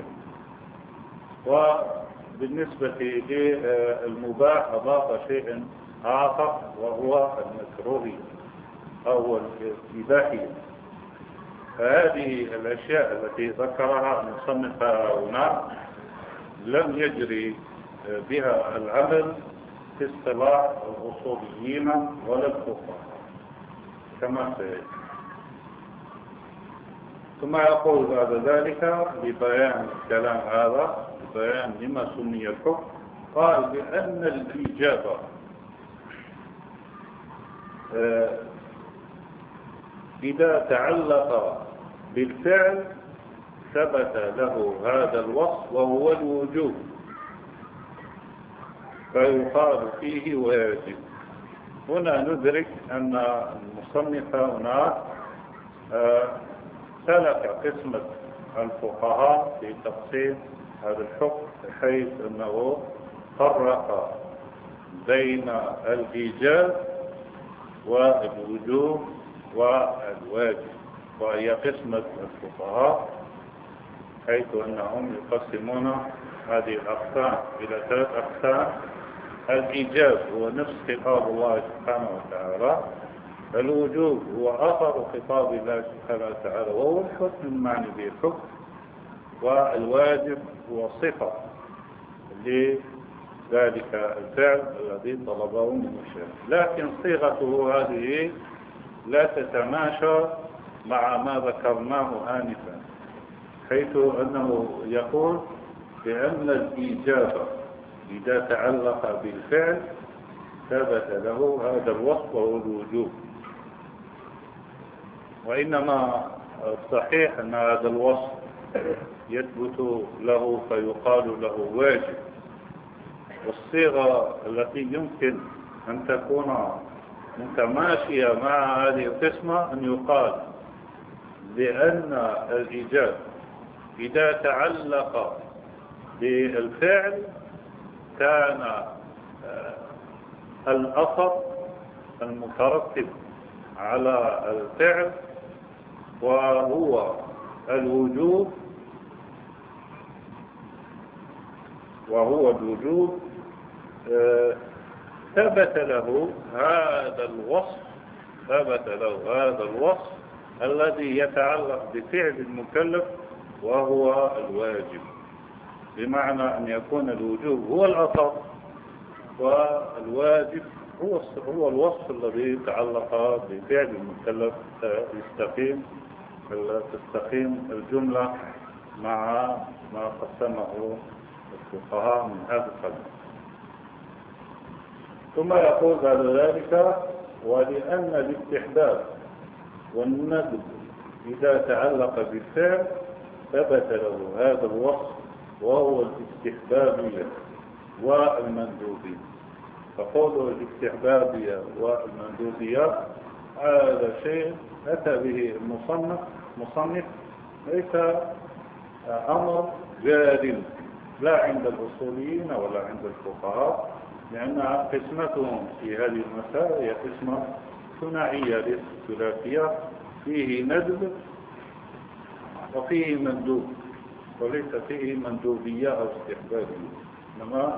وبالنسبة للمباح أضاف شيئا آخر وهو المكروهية أو الإباحية. فهذه الأشياء التي ذكرها المصنف هنا لم يجري بها العمل في اصطلاح الأصوليين ولا الفقهاء كما سيأتي. ثم يقول بعد ذلك لبيان الكلام هذا، لبيان لما سمي الحكم، قال بأن الإجابة إذا تعلق بالفعل ثبت له هذا الوصف وهو الوجوب، فيقال فيه واجب. هنا ندرك أن المصنف هنا سلك قسمة الفقهاء في تقسيم هذا الحكم، بحيث أنه فرق بين الإيجاب والوجوب والواجب، وهي قسمة الفقهاء، حيث أنهم يقسمون هذه الأقسام إلى 3 أقسام. الإيجاب هو نفس خطاب الله سبحانه وتعالى، الوجوب هو آخر خطاب الله سبحانه وتعالى وهو الحكم المعني به الحكم، والواجب هو صفة لذلك الفعل الذي طلبه من الشارع. لكن صيغته هذه لا تتماشى مع ما ذكرناه آنفا، حيث أنه يقول بأن الإيجاب إذا تعلق بالفعل ثبت له هذا الوصف وهو الوجوب، وإنما الصحيح أن هذا الوصف يثبت له فيقال له واجب. والصيغة التي يمكن أن تكون متماشية مع هذه القسمة أن يقال لأن الإيجاب إذا تعلق بالفعل كان الأثر المترتب على الفعل وهو الوجوب ثبت له هذا الوصف الذي يتعلق بفعل المكلف وهو الواجب، بمعنى أن يكون الوجوب هو الأثر والواجب هو الوصف الذي يتعلق بفعل المكلف. تستقيم الجملة مع ما قسمه الفقهاء من هذا القبيل. ثم يقول بعد ذلك: ولأن الاستحباب والندب إذا تعلق بالفعل ثبت له هذا الوصف وهو الاستحبابية والمندوبية. فقوله الاستحبابية والمندوبية هذا شيء أتى به المصنف ليس أمر جار لا عند الأصوليين ولا عند الفقهاء، لأن قسمتهم في هذه المسائل هي قسمة ثنائية ليست ثلاثية، فيه ندب وفيه مندوب، وليس فيه مندوبية أو استحبابية، إنما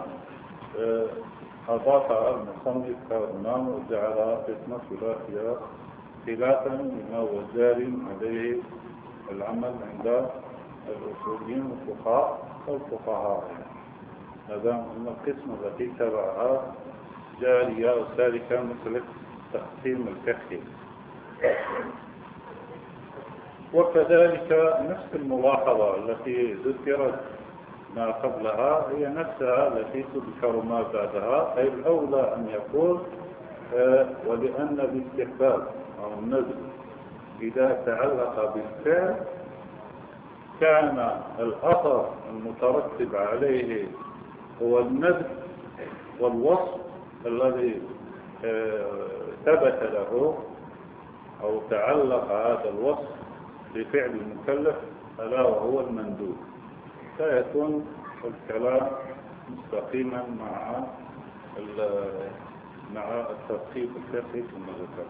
أضاف المصنف كالإمام وجعل قسمة ثلاثية خلافا لما هو جار عليه العمل عند الأصوليين والفقهاء هذا من القسم التي تبعها جارية وسالكة مثل تقسيم الفقه. وكذلك نفس الملاحظة التي ذكرت ما قبلها هي نفسها التي تذكر ما بعدها، أي الأولى أن يقول ولأن الاستحباب أو الندب إذا تعلق بالفعل كان الأثر المترتب عليه هو الندب والوصف الذي ثبت له أو تعلق هذا الوصف بفعل المكلف ألا وهو المندوب، فيكون الكلام مستقيما مع التدقيق الفقهي كما ذكرت.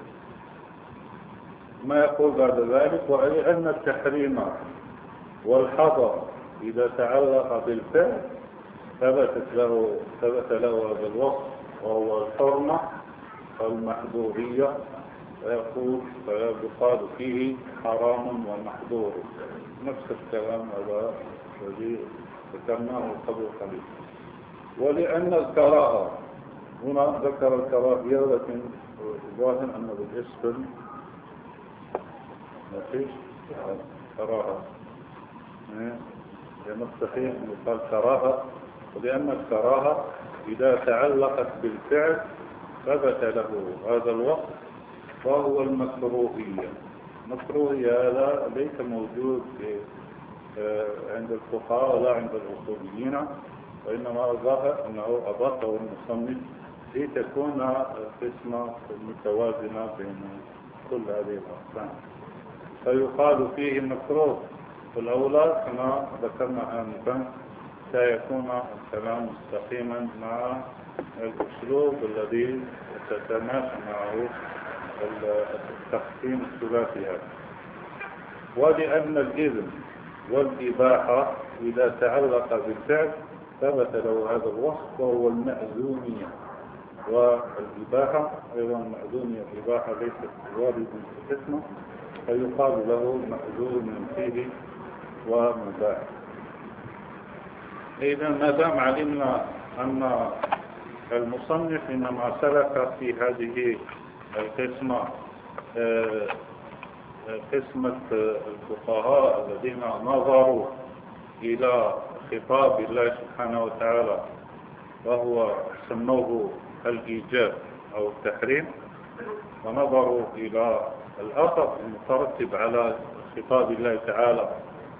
ما يقول بعد ذلك: ولأن التحريم والحظر إذا تعلق بالفعل ثبت له هذا الوصف وهو الحرمة والمحظورية، فيقال فيه حرام ومحظور، نفس الكلام هذا الذي ذكرناه قبل قليل. ولأن الكراهة هنا ذكر الكراهية، لكن ظاهر أن بالاسم ما فيش كراهة، مستحيل أن يقال كراهة. ولأن الكراهة إذا تعلقت بالفعل ثبت له هذا الوصف وهو المكروهية. المكروهية هذا ليس موجود عند الفقهاء ولا عند الأصوليين، وإنما ظاهر أنه أضافه المصنف لتكون القسمة متوازنة بين كل هذه الأقسام. فيقال فيه مكروه في الأولى كما ذكرنا آنفا، سيكون الكلام مستقيما مع الأسلوب الذي تتماشى معه التقسيم الثلاثي هذا. ولأن الإذن والإباحة إذا تعلق بالفعل ثبت له هذا الوصف وهو المأذونية، والإباحة أيضا المأذونية الإباحة ليست واردة في اسمه، فيقال له مأذون فيه ومباح. إذا ما دام علمنا أن المصنف إنما سلك في هذه القسمة قسمة الفقهاء الذين نظروا إلى خطاب الله سبحانه وتعالى وهو سموه الإيجاب أو التحريم، ونظروا إلى الأثر المترتب على خطاب الله تعالى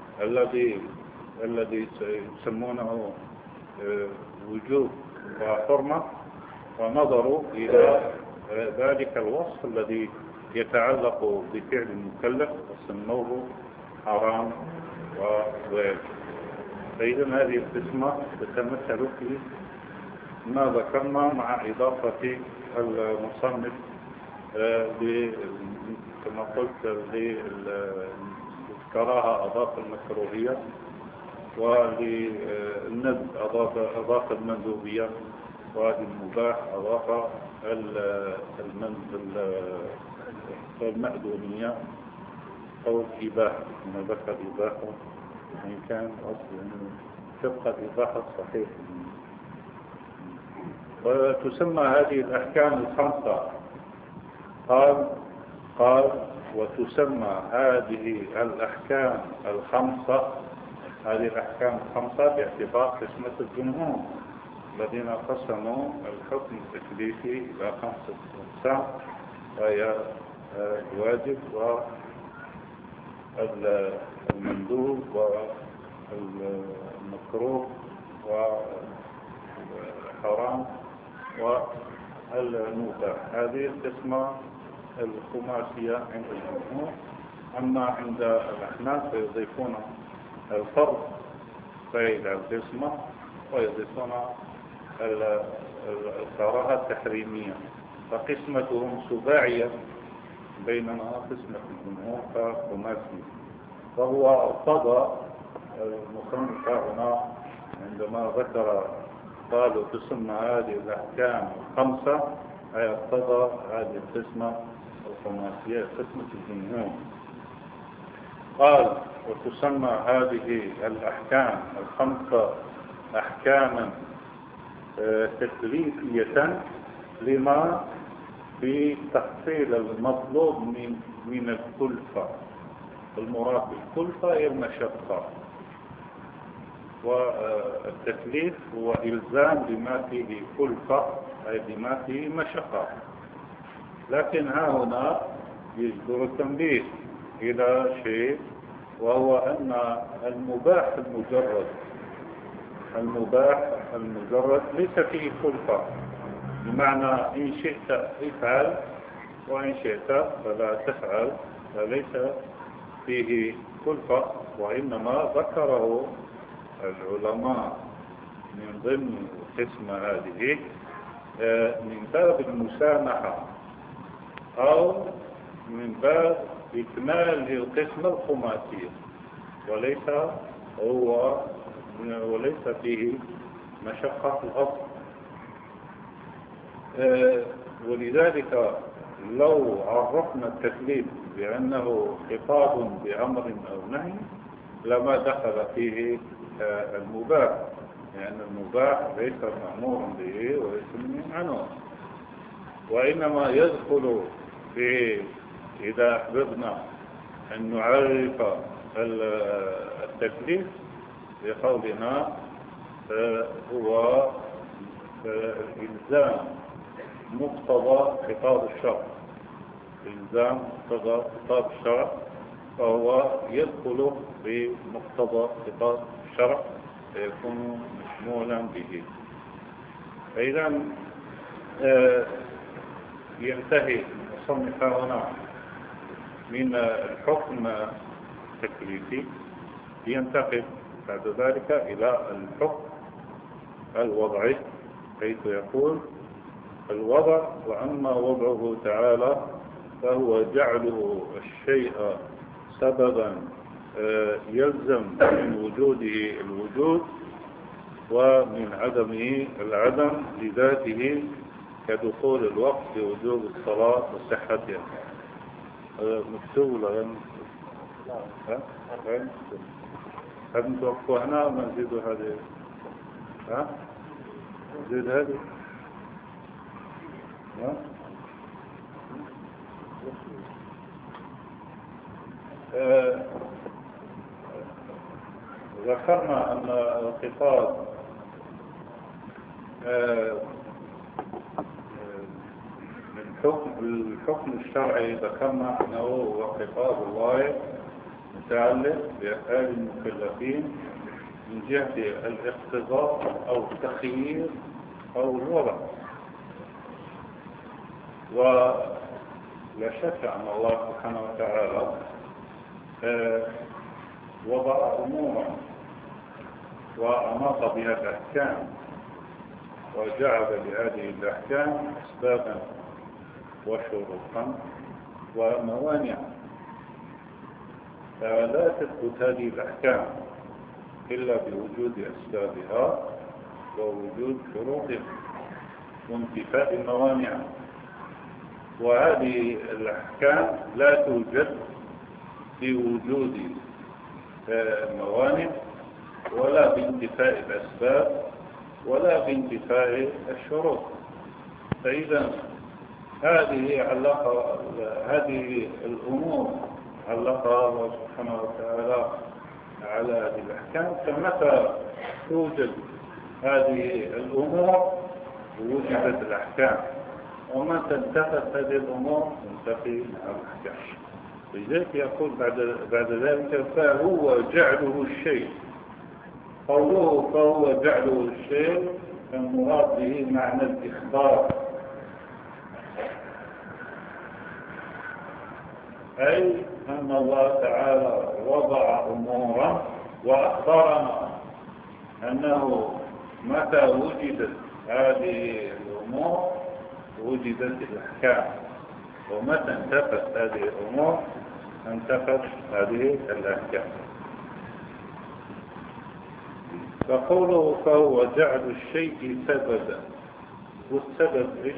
الذي يسمونه وجوب وحرمة، ونظروا إلى ذلك الوصف الذي يتعلق بفعل المكلف وسموه حرام وواجب. فإذا هذه القسمة تتمثل في ما ذكرنا مع إضافة المصنف كما قلت للكراهة أضاف المكروهية، وللند أضاف المندوبية، وللمباح أضاف المأذونية أو الإباحة. من ذكر الإباحة إن كان تبقى الإباحة الصحيحة. وتسمى هذه الأحكام الخمسة. قال وتسمى هذه الأحكام الخمسة باعتبار قسمة الجمهور الذين قسموا الحكم التكليفي إلى 5 أقسام، وهي الواجب والمندوب والمكروه والحرام والمباح. هذه القسمة الخماسية عند الجمهور. أما عند الأحناف فيضيفون الفرض إلى القسمة ويضيفون الكراهة التحريمية، فقسمتهم سباعية بينما قسمة الجمهور فخماسية. فهو ارتضى المصنف هنا عندما ذكر قالوا تسمى هذه الأحكام الخمسة، أي ارتضى هذه القسمة الخماسية قسمة الجمهور. قال وتسمى هذه الأحكام الخمسة أحكاما تكليفية لما في تحصيل المطلوب من الكلفة. المراد بالكلفة هي المشقة، والتكليف هو إلزام بما فيه كلفة أي بما فيه مشقة. لكن ها هنا يجدر التنبيه إلى شيء، وهو أن المباح المجرد ليس فيه كلفة، بمعنى إن شئت افعل وإن شئت فلا تفعل، فليس فيه كلفة. وإنما ذكره العلماء من ضمن القسمة هذه من باب المسامحة أو من باب إكمال القسمة الخماسية، وليس فيه مشقة في الأصل. ولذلك لو عرفنا التكليف بأنه خطاب بأمر أو نهي لما دخل فيه المباح، لأن المباح ليس مأمور به وليس منهي عنه، وإنما يدخل فيه إذا أحببنا أن نعرف التكليف بقولنا هو إلزام مقتضى خطاب الشرع، إلزام مقتضى خطاب الشرع، فهو يدخل بمقتضى خطاب الشرع فيكون مشمولا به. فإذا ينتهي المصنف هنا من الحكم التكليفي، ينتقل بعد ذلك إلى الحكم الوضعي، حيث يقول الوضع وأما وضعه تعالى فهو جعله الشيء سببا يلزم من وجوده الوجود ومن عدمه العدم لذاته، كدخول الوقت بوجوب الصلاة وصحتها. مكتوب ولا غير مكتوب؟ هل نتوقفوا هنا ولا نزيدوا هذه؟ نزيد هذه؟ ذكرنا أن الخطاب الحكم الشرعي ذكرنا أنه هو خطاب الله متعلق بأفعال المكلفين من جهة الاقتضاء أو التخيير أو الوضع. لا شك أن الله سبحانه وتعالى وضع أمورا وأناط بها الأحكام، وجعل لهذه الأحكام أسبابا وشروطا وموانع، فلا تثبت هذه الأحكام إلا بوجود أسبابها ووجود شروطها وانتفاء الموانع. وهذه الأحكام لا توجد بوجود الموانع ولا بانتفاء الأسباب ولا بانتفاء الشروط. فإذا هذه الأمور علقها الله سبحانه وتعالى على هذه الأحكام، فمتى توجد هذه الأمور وجدت الأحكام، ومتى انتفت هذه الأمور تنتفي الأحكام. لذلك يقول بعد ذلك فهو جعله الشيء. قوله فهو جعله الشيء المراد به معنى الإخبار، أي أن الله تعالى وضع أمورا وأخبرنا أنه متى وجدت هذه الأمور وجدت الأحكام، ومتى انتفت هذه الأمور انتفت هذه الأحكام. فقوله فهو جعل الشيء سببا، والسبب إيش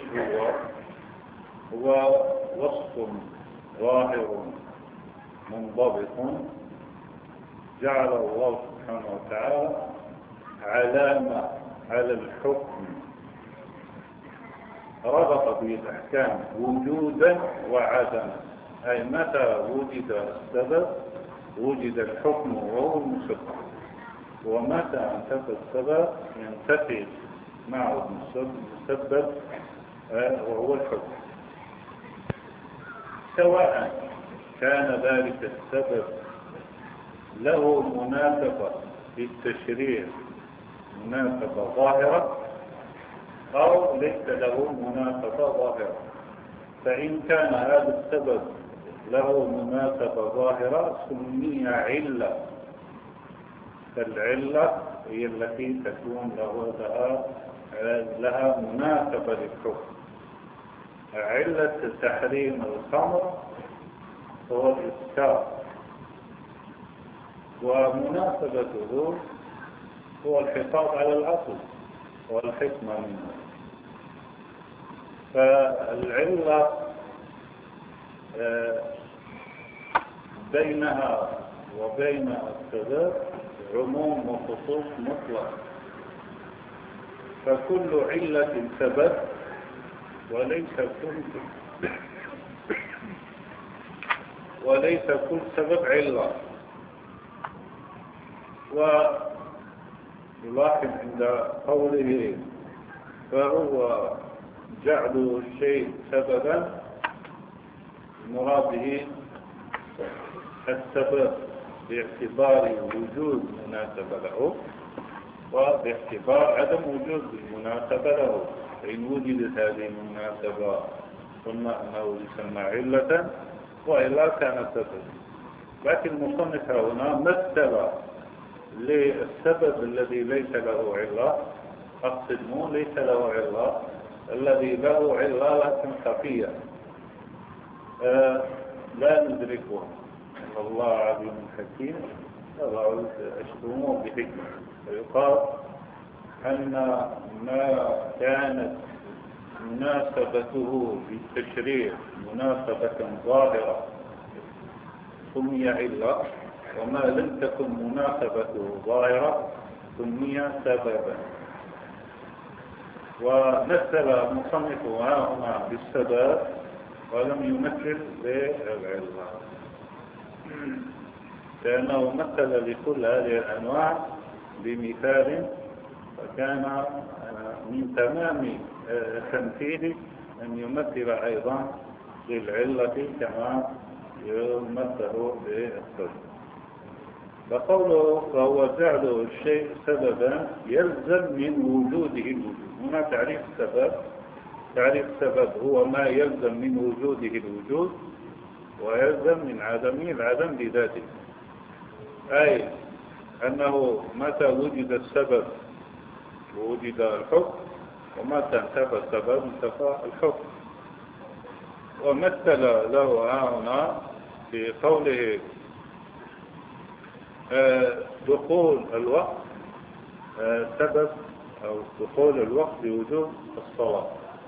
هو وصف ظاهر منضبط جعل الله سبحانه وتعالى علامة على الحكم ربط به الأحكام وجودا وعدما، أي متى وجد السبب وجد الحكم وهو المسبب، ومتى انتفى السبب ينتفي معه المسبب وهو الحكم، سواء كان ذلك السبب له مناسبة في التشريع مناسبة ظاهرة أو ليس له مناسبة ظاهرة. فإن كان هذا السبب له مناسبة ظاهرة سمي علة، فالعلة هي التي تكون لها مناسبة للحكم. علة تحريم الخمر هو الإسكار، ومناسبته هو الحفاظ على العقل والحكمة منه. فالعلة بينها وبين السبب عموم وخصوص مطلق، فكل علة سبب وليس كل سبب علة. ويلاحظ عند قوله فهو جعل الشيء سببا المراد به السبب باعتبار وجود مناسبة له وباعتبار عدم وجود المناسبة له. فإن وجدت هذه المناسبة قلنا أنه يسمى علة، وإلا كان سبب. لكن المصنف هنا مثل للسبب الذي ليس له علة، أقصد مو ليس له علة، الذي له علة لكن خفية لا ندركه. الله عليم حكيم يضع الأمور بحكمة. ويقال أن ما كانت مناسبته بالتشريع مناسبة ظاهرة سمي علة، وما لم تكن مناسبته ظاهرة سمي سببا. ومثل المصنف هنا بالسبب ولم يمثل بالعلة، لأنه مثل لكل هذه الأنواع بمثال، فكان من تمام تمثيله أن يمثل أيضا للعلة كما يمثل بالسبب. فقوله فهو جعل الشيء سببا يلزم من وجوده الوجود. هنا تعريف السبب تعريف السبب هو ما يلزم من وجوده الوجود ويلزم من عدمه العدم بذاته، أي أنه متى وجد السبب ووجد الحكم، ومتى انتفى السبب انتفى الحكم. ومثل له هنا بقوله دخول الوقت سبب، أو دخول الوقت بوجود الصلاة.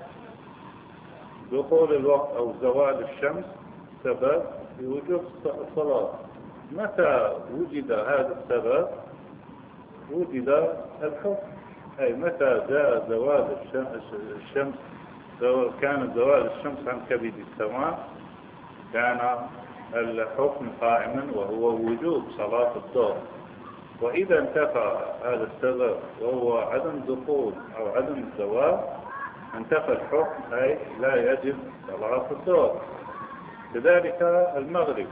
دخول الوقت أو زوال الشمس سبب بوجود الصلاة. متى وجد هذا السبب وجد الحكم، أي متى جاء زوال الشمس كان زوال الشمس عن كبد السماء كان الحكم قائما وهو وجوب صلاة الظهر. وإذا انتفى هذا السبب وهو عدم دخول أو عدم الزوال انتفى الحكم، أي لا يجب صلاة الظهر. كذلك المغرب،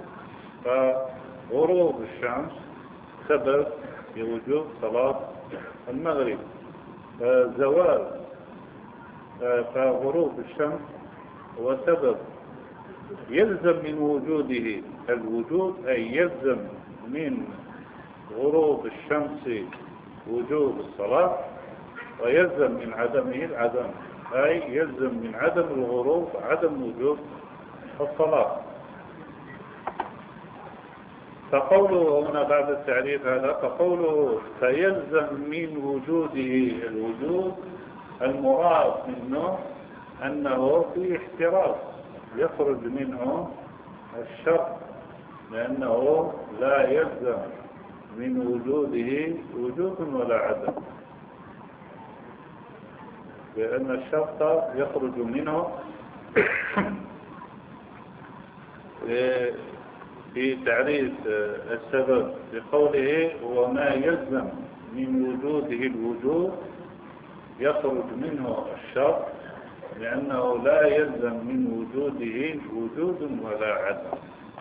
فغروب الشمس سبب بوجوب صلاة المغرب. فغروب الشمس هو سبب يلزم من وجوده الوجود، أي يلزم من غروب الشمس وجوب الصلاة، ويلزم من عدمه العدم، أي يلزم من عدم الغروب عدم وجوب الصلاة. فقوله هنا بعد التعريف هذا، فقوله فيلزم من وجوده الوجود، المراد منه أنه في احتراز يخرج منه الشرط، لأنه لا يلزم من وجوده وجود ولا عدم، لأن الشرط يخرج منه في تعريف السبب بقوله وما يلزم من وجوده الوجود يخرج منه الشرط، لأنه لا يلزم من وجوده وجود ولا عدم.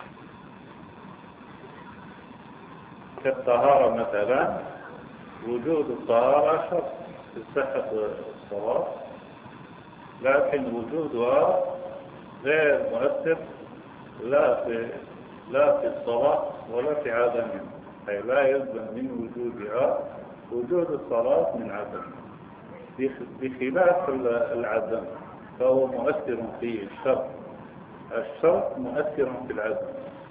كالطهارة مثلا، وجود الطهارة شرط في صحة الصلاة، لكن وجودها غير مؤثر لا في الصلاة ولا في عدمها، أي لا يلزم من وجودها وجود الصلاة من عدم، بخلاف العدم فهو مؤثر في الشرط مؤثر في العدم،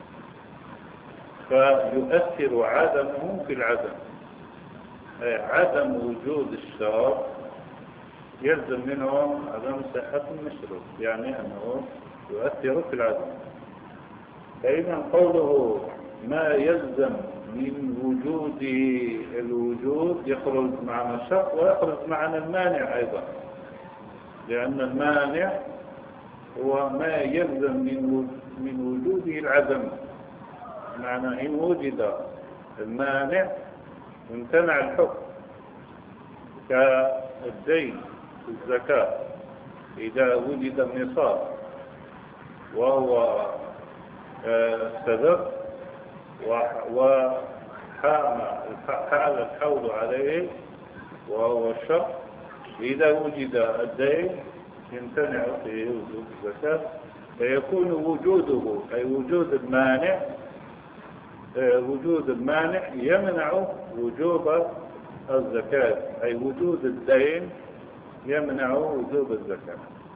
فيؤثر عدمه في العدم. أي عدم وجود الشرط يلزم منه عدم صحة المشروع، يعني أنه يؤثر في العدم. فإذا قوله ما يلزم من وجوده الوجود يخرج معنى الشرط ويخرج معنى المانع أيضا، لأن المانع هو ما يلزم من وجوده العدم. معنى إن وجد المانع امتنع الحكم، كالدين في الزكاة إذا وجد النصاب وهو سبب وحال الحول عليه وهو الشرط، إذا وجد الدين يمتنع فيه وجود الزكاة، فيكون وجوده أي وجود المانع يمنع وجوب الزكاة، أي وجود الدين يمنع وجوب الزكاة.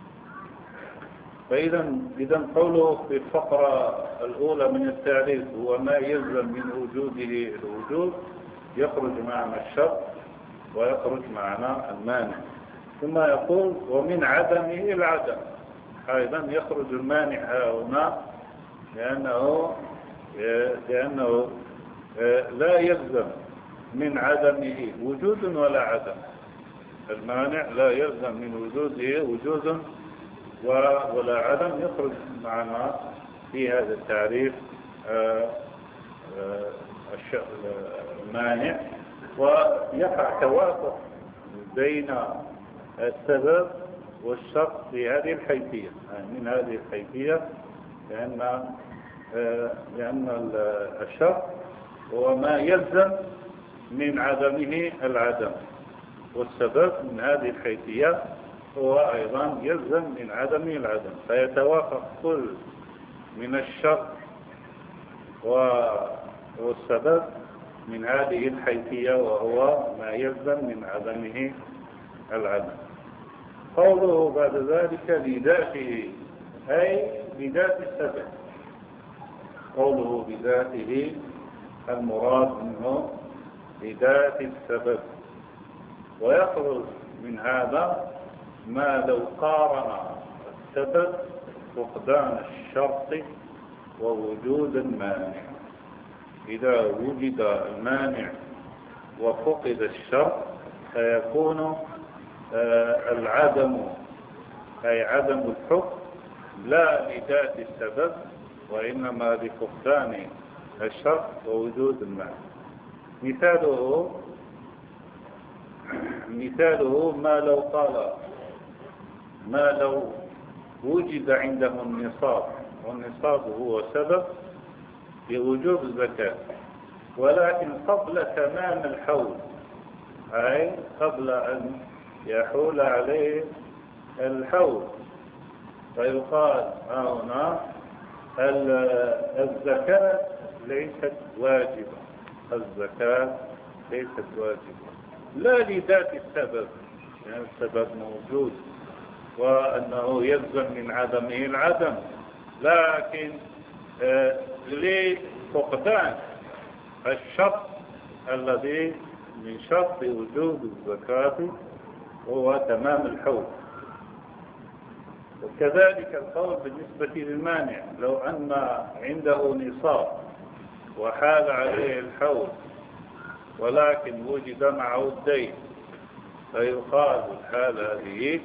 فإذا قوله في الفقرة الأولى من التعريف هو ما يلزم من وجوده الوجود يخرج معنى الشرط ويخرج معنى المانع، ثم يقول ومن عدمه العدم، أيضا يخرج المانع هنا لأنه لا يلزم من عدمه وجود ولا عدم. المانع لا يلزم من وجوده وجود ولا عدم، يخرج معنا في هذا التعريف المانع، ويقع توافق بين السبب والشرط في هذه الحيثية، من هذه الحيثية، لأن الشرط هو ما يلزم من عدمه العدم، والسبب من هذه الحيثية هو أيضا يلزم من عدم العدم، فيتوافق كل من الشرط والسبب من هذه الحيثية، وهو ما يلزم من عدمه العدم. قوله بعد ذلك لذاته، أي بذات السبب. قوله بذاته المراد منه بذات السبب، ويخرج من هذا ما لو قارن السبب فقدان الشرط ووجود المانع. إذا وجد المانع وفقد الشرط فيكون العدم، أي عدم الحكم، لا لذات السبب وإنما لفقدان الشرط ووجود المانع. مثاله ما لو وجد عنده النصاب، والنصاب هو سبب لوجوب الزكاة، ولكن قبل تمام الحول، أي قبل أن يحول عليه الحول، فيقال هنا الزكاة ليست واجبة. الزكاة ليست واجبة لا لذات السبب، يعني السبب موجود وأنه يلزم من عدمه العدم، لكن لفقدان الشرط الذي من شرط وجوب الزكاة هو تمام الحول. وكذلك القول بالنسبة للمانع، لو أن عنده نصاب وحال عليه الحول ولكن وجد معه الدين، فيقال الحالة هذه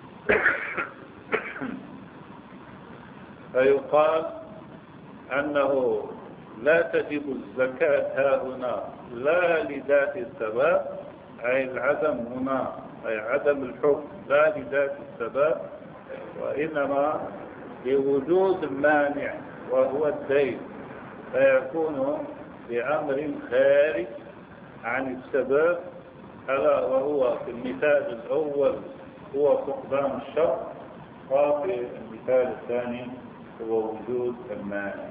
فيقال أنه لا تجب الزكاة ها هنا لا لذات السبب، أي العدم هنا، أي عدم الحكم لا لذات السبب، وإنما لوجود المانع وهو الدين، فيكون بأمر خارج عن السبب، ألا وهو في المثال الأول هو فقدان الشرط، وفي المثال الثاني هو وجود المانع.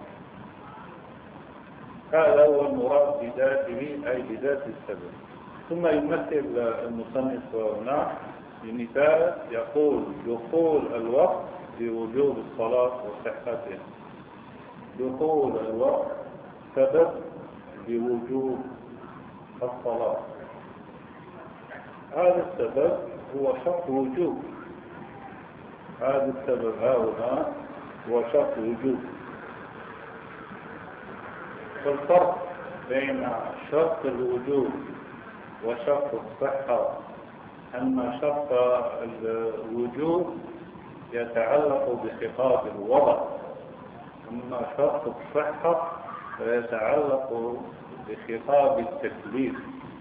هذا هو المراد بذاته، أي بذات السبب. ثم يمثل المصنف هنا بمثال يقول دخول الوقت بوجوب الصلاة وصحتها. دخول الوقت سبب بوجوب الصلاة، هذا السبب هو شرط وجوب. هذا السبب هنا هو شرط وجوب. فالفرق بين شرط الوجوب وشرط الصحة أن شرط الوجوب يتعلق بخطاب الوضع، أما شرط الصحة فيتعلق بخطاب التكليف.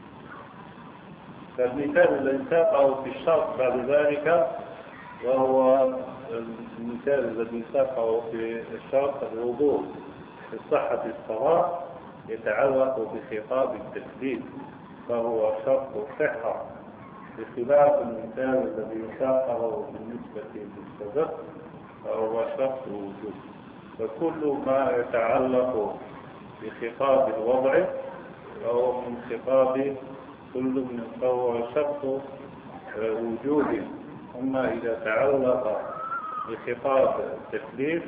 فالمثال الذي ساقه في الشرط بعد ذلك، وهو المثال الذي ساقه في الشرط الوضوء في صحة الصلاة، يتعلق بخطاب التكليف، فهو شرط صحة، بخلاف المثال الذي ساقه بالنسبة للسبب فهو شرط وجوب. فكل ما يتعلق بخطاب الوضع فهو من خطاب فهو شرط وجوب. أما إذا تعلق بخطاب التكليف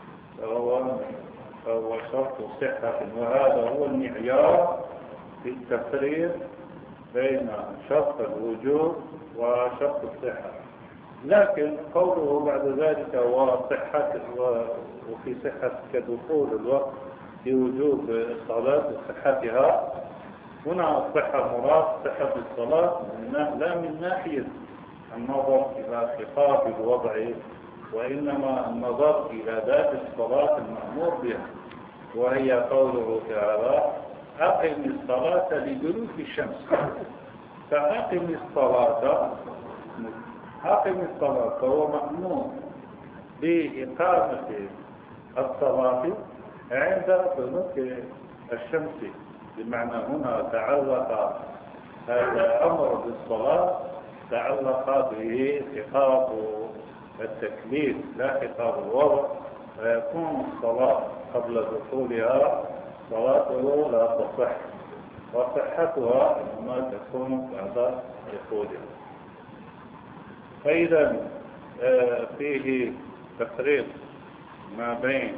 فهو شرط صحة. وهذا هو المعيار في التفريق بين شرط الوجوب وشرط الصحة. لكن قوله بعد ذلك وفي صحة كدخول الوقت في وجوب الصلاة وصحتها، هنا الصحة مراد صحة الصلاة لا من ناحية النظر إلى خطاب الوضع، وإنما النظر إلى ذات الصلاة المأمور بها، وهي قوله تعالى أقم الصلاة لدلوك الشمس. فأقم الصلاة فهو مأمور بإقامة الصلاة عند دلوك الشمس، بمعنى هنا تعلق هذا الأمر بالصلاة تعلق به خطاب التكليف لا خطاب الوضع، فيكون الصلاة قبل دخولها صلاته لا تصح، وصحتها إنما تكون بعد دخولها. فإذا فيه تفريق ما بين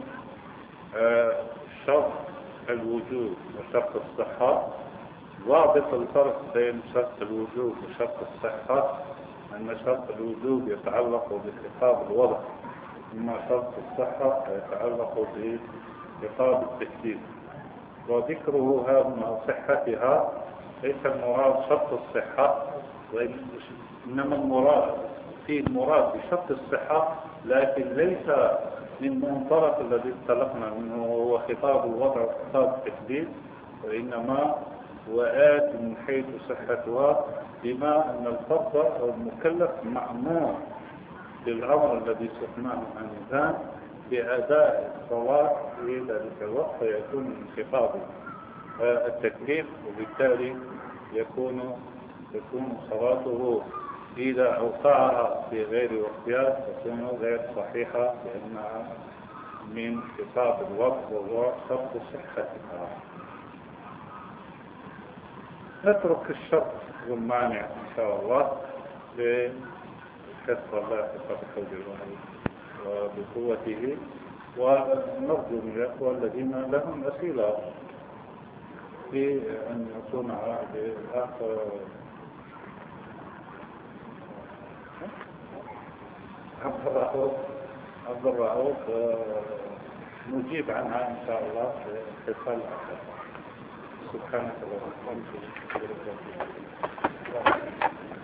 شرط الوجوب وشرط الصحة. ضابط الفرق بين شرط الوجوب وشرط الصحة أن شرط الوجوب يتعلق بخطاب الوضع، أما شرط الصحة يتعلق بخطاب التكليف. وذكره هذا صحتها ليس المراد شرط الصحة، إنما المراد بشرط الصحة، لكن ليس من منطلق الذي انطلقنا منه وهو خطاب الوضع وخطاب التكليف، وإنما هو آت من حيث صحتها، بما أن الفرد أو المكلف مأمور بالأمر الذي سمعناه آنذاك بأداء الصلاة في ذلك الوقت، فيكون من خطاب التكليف، وبالتالي تكون صلاته إذا أوقعها في غير وقتها تكون غير صحيحة، لأنها من خطاب الوقت وهو شرط صحتها. نترك الشرط والمانع إن شاء الله لكسر الله بحول الله وبقوته، ونرجو من الأخوة الذين لهم أسئلة في أن يكون الأخ عبد الرؤوف نجيب عنها إن شاء الله في اتصال آخر. سبحانك اللهم وبحمدك.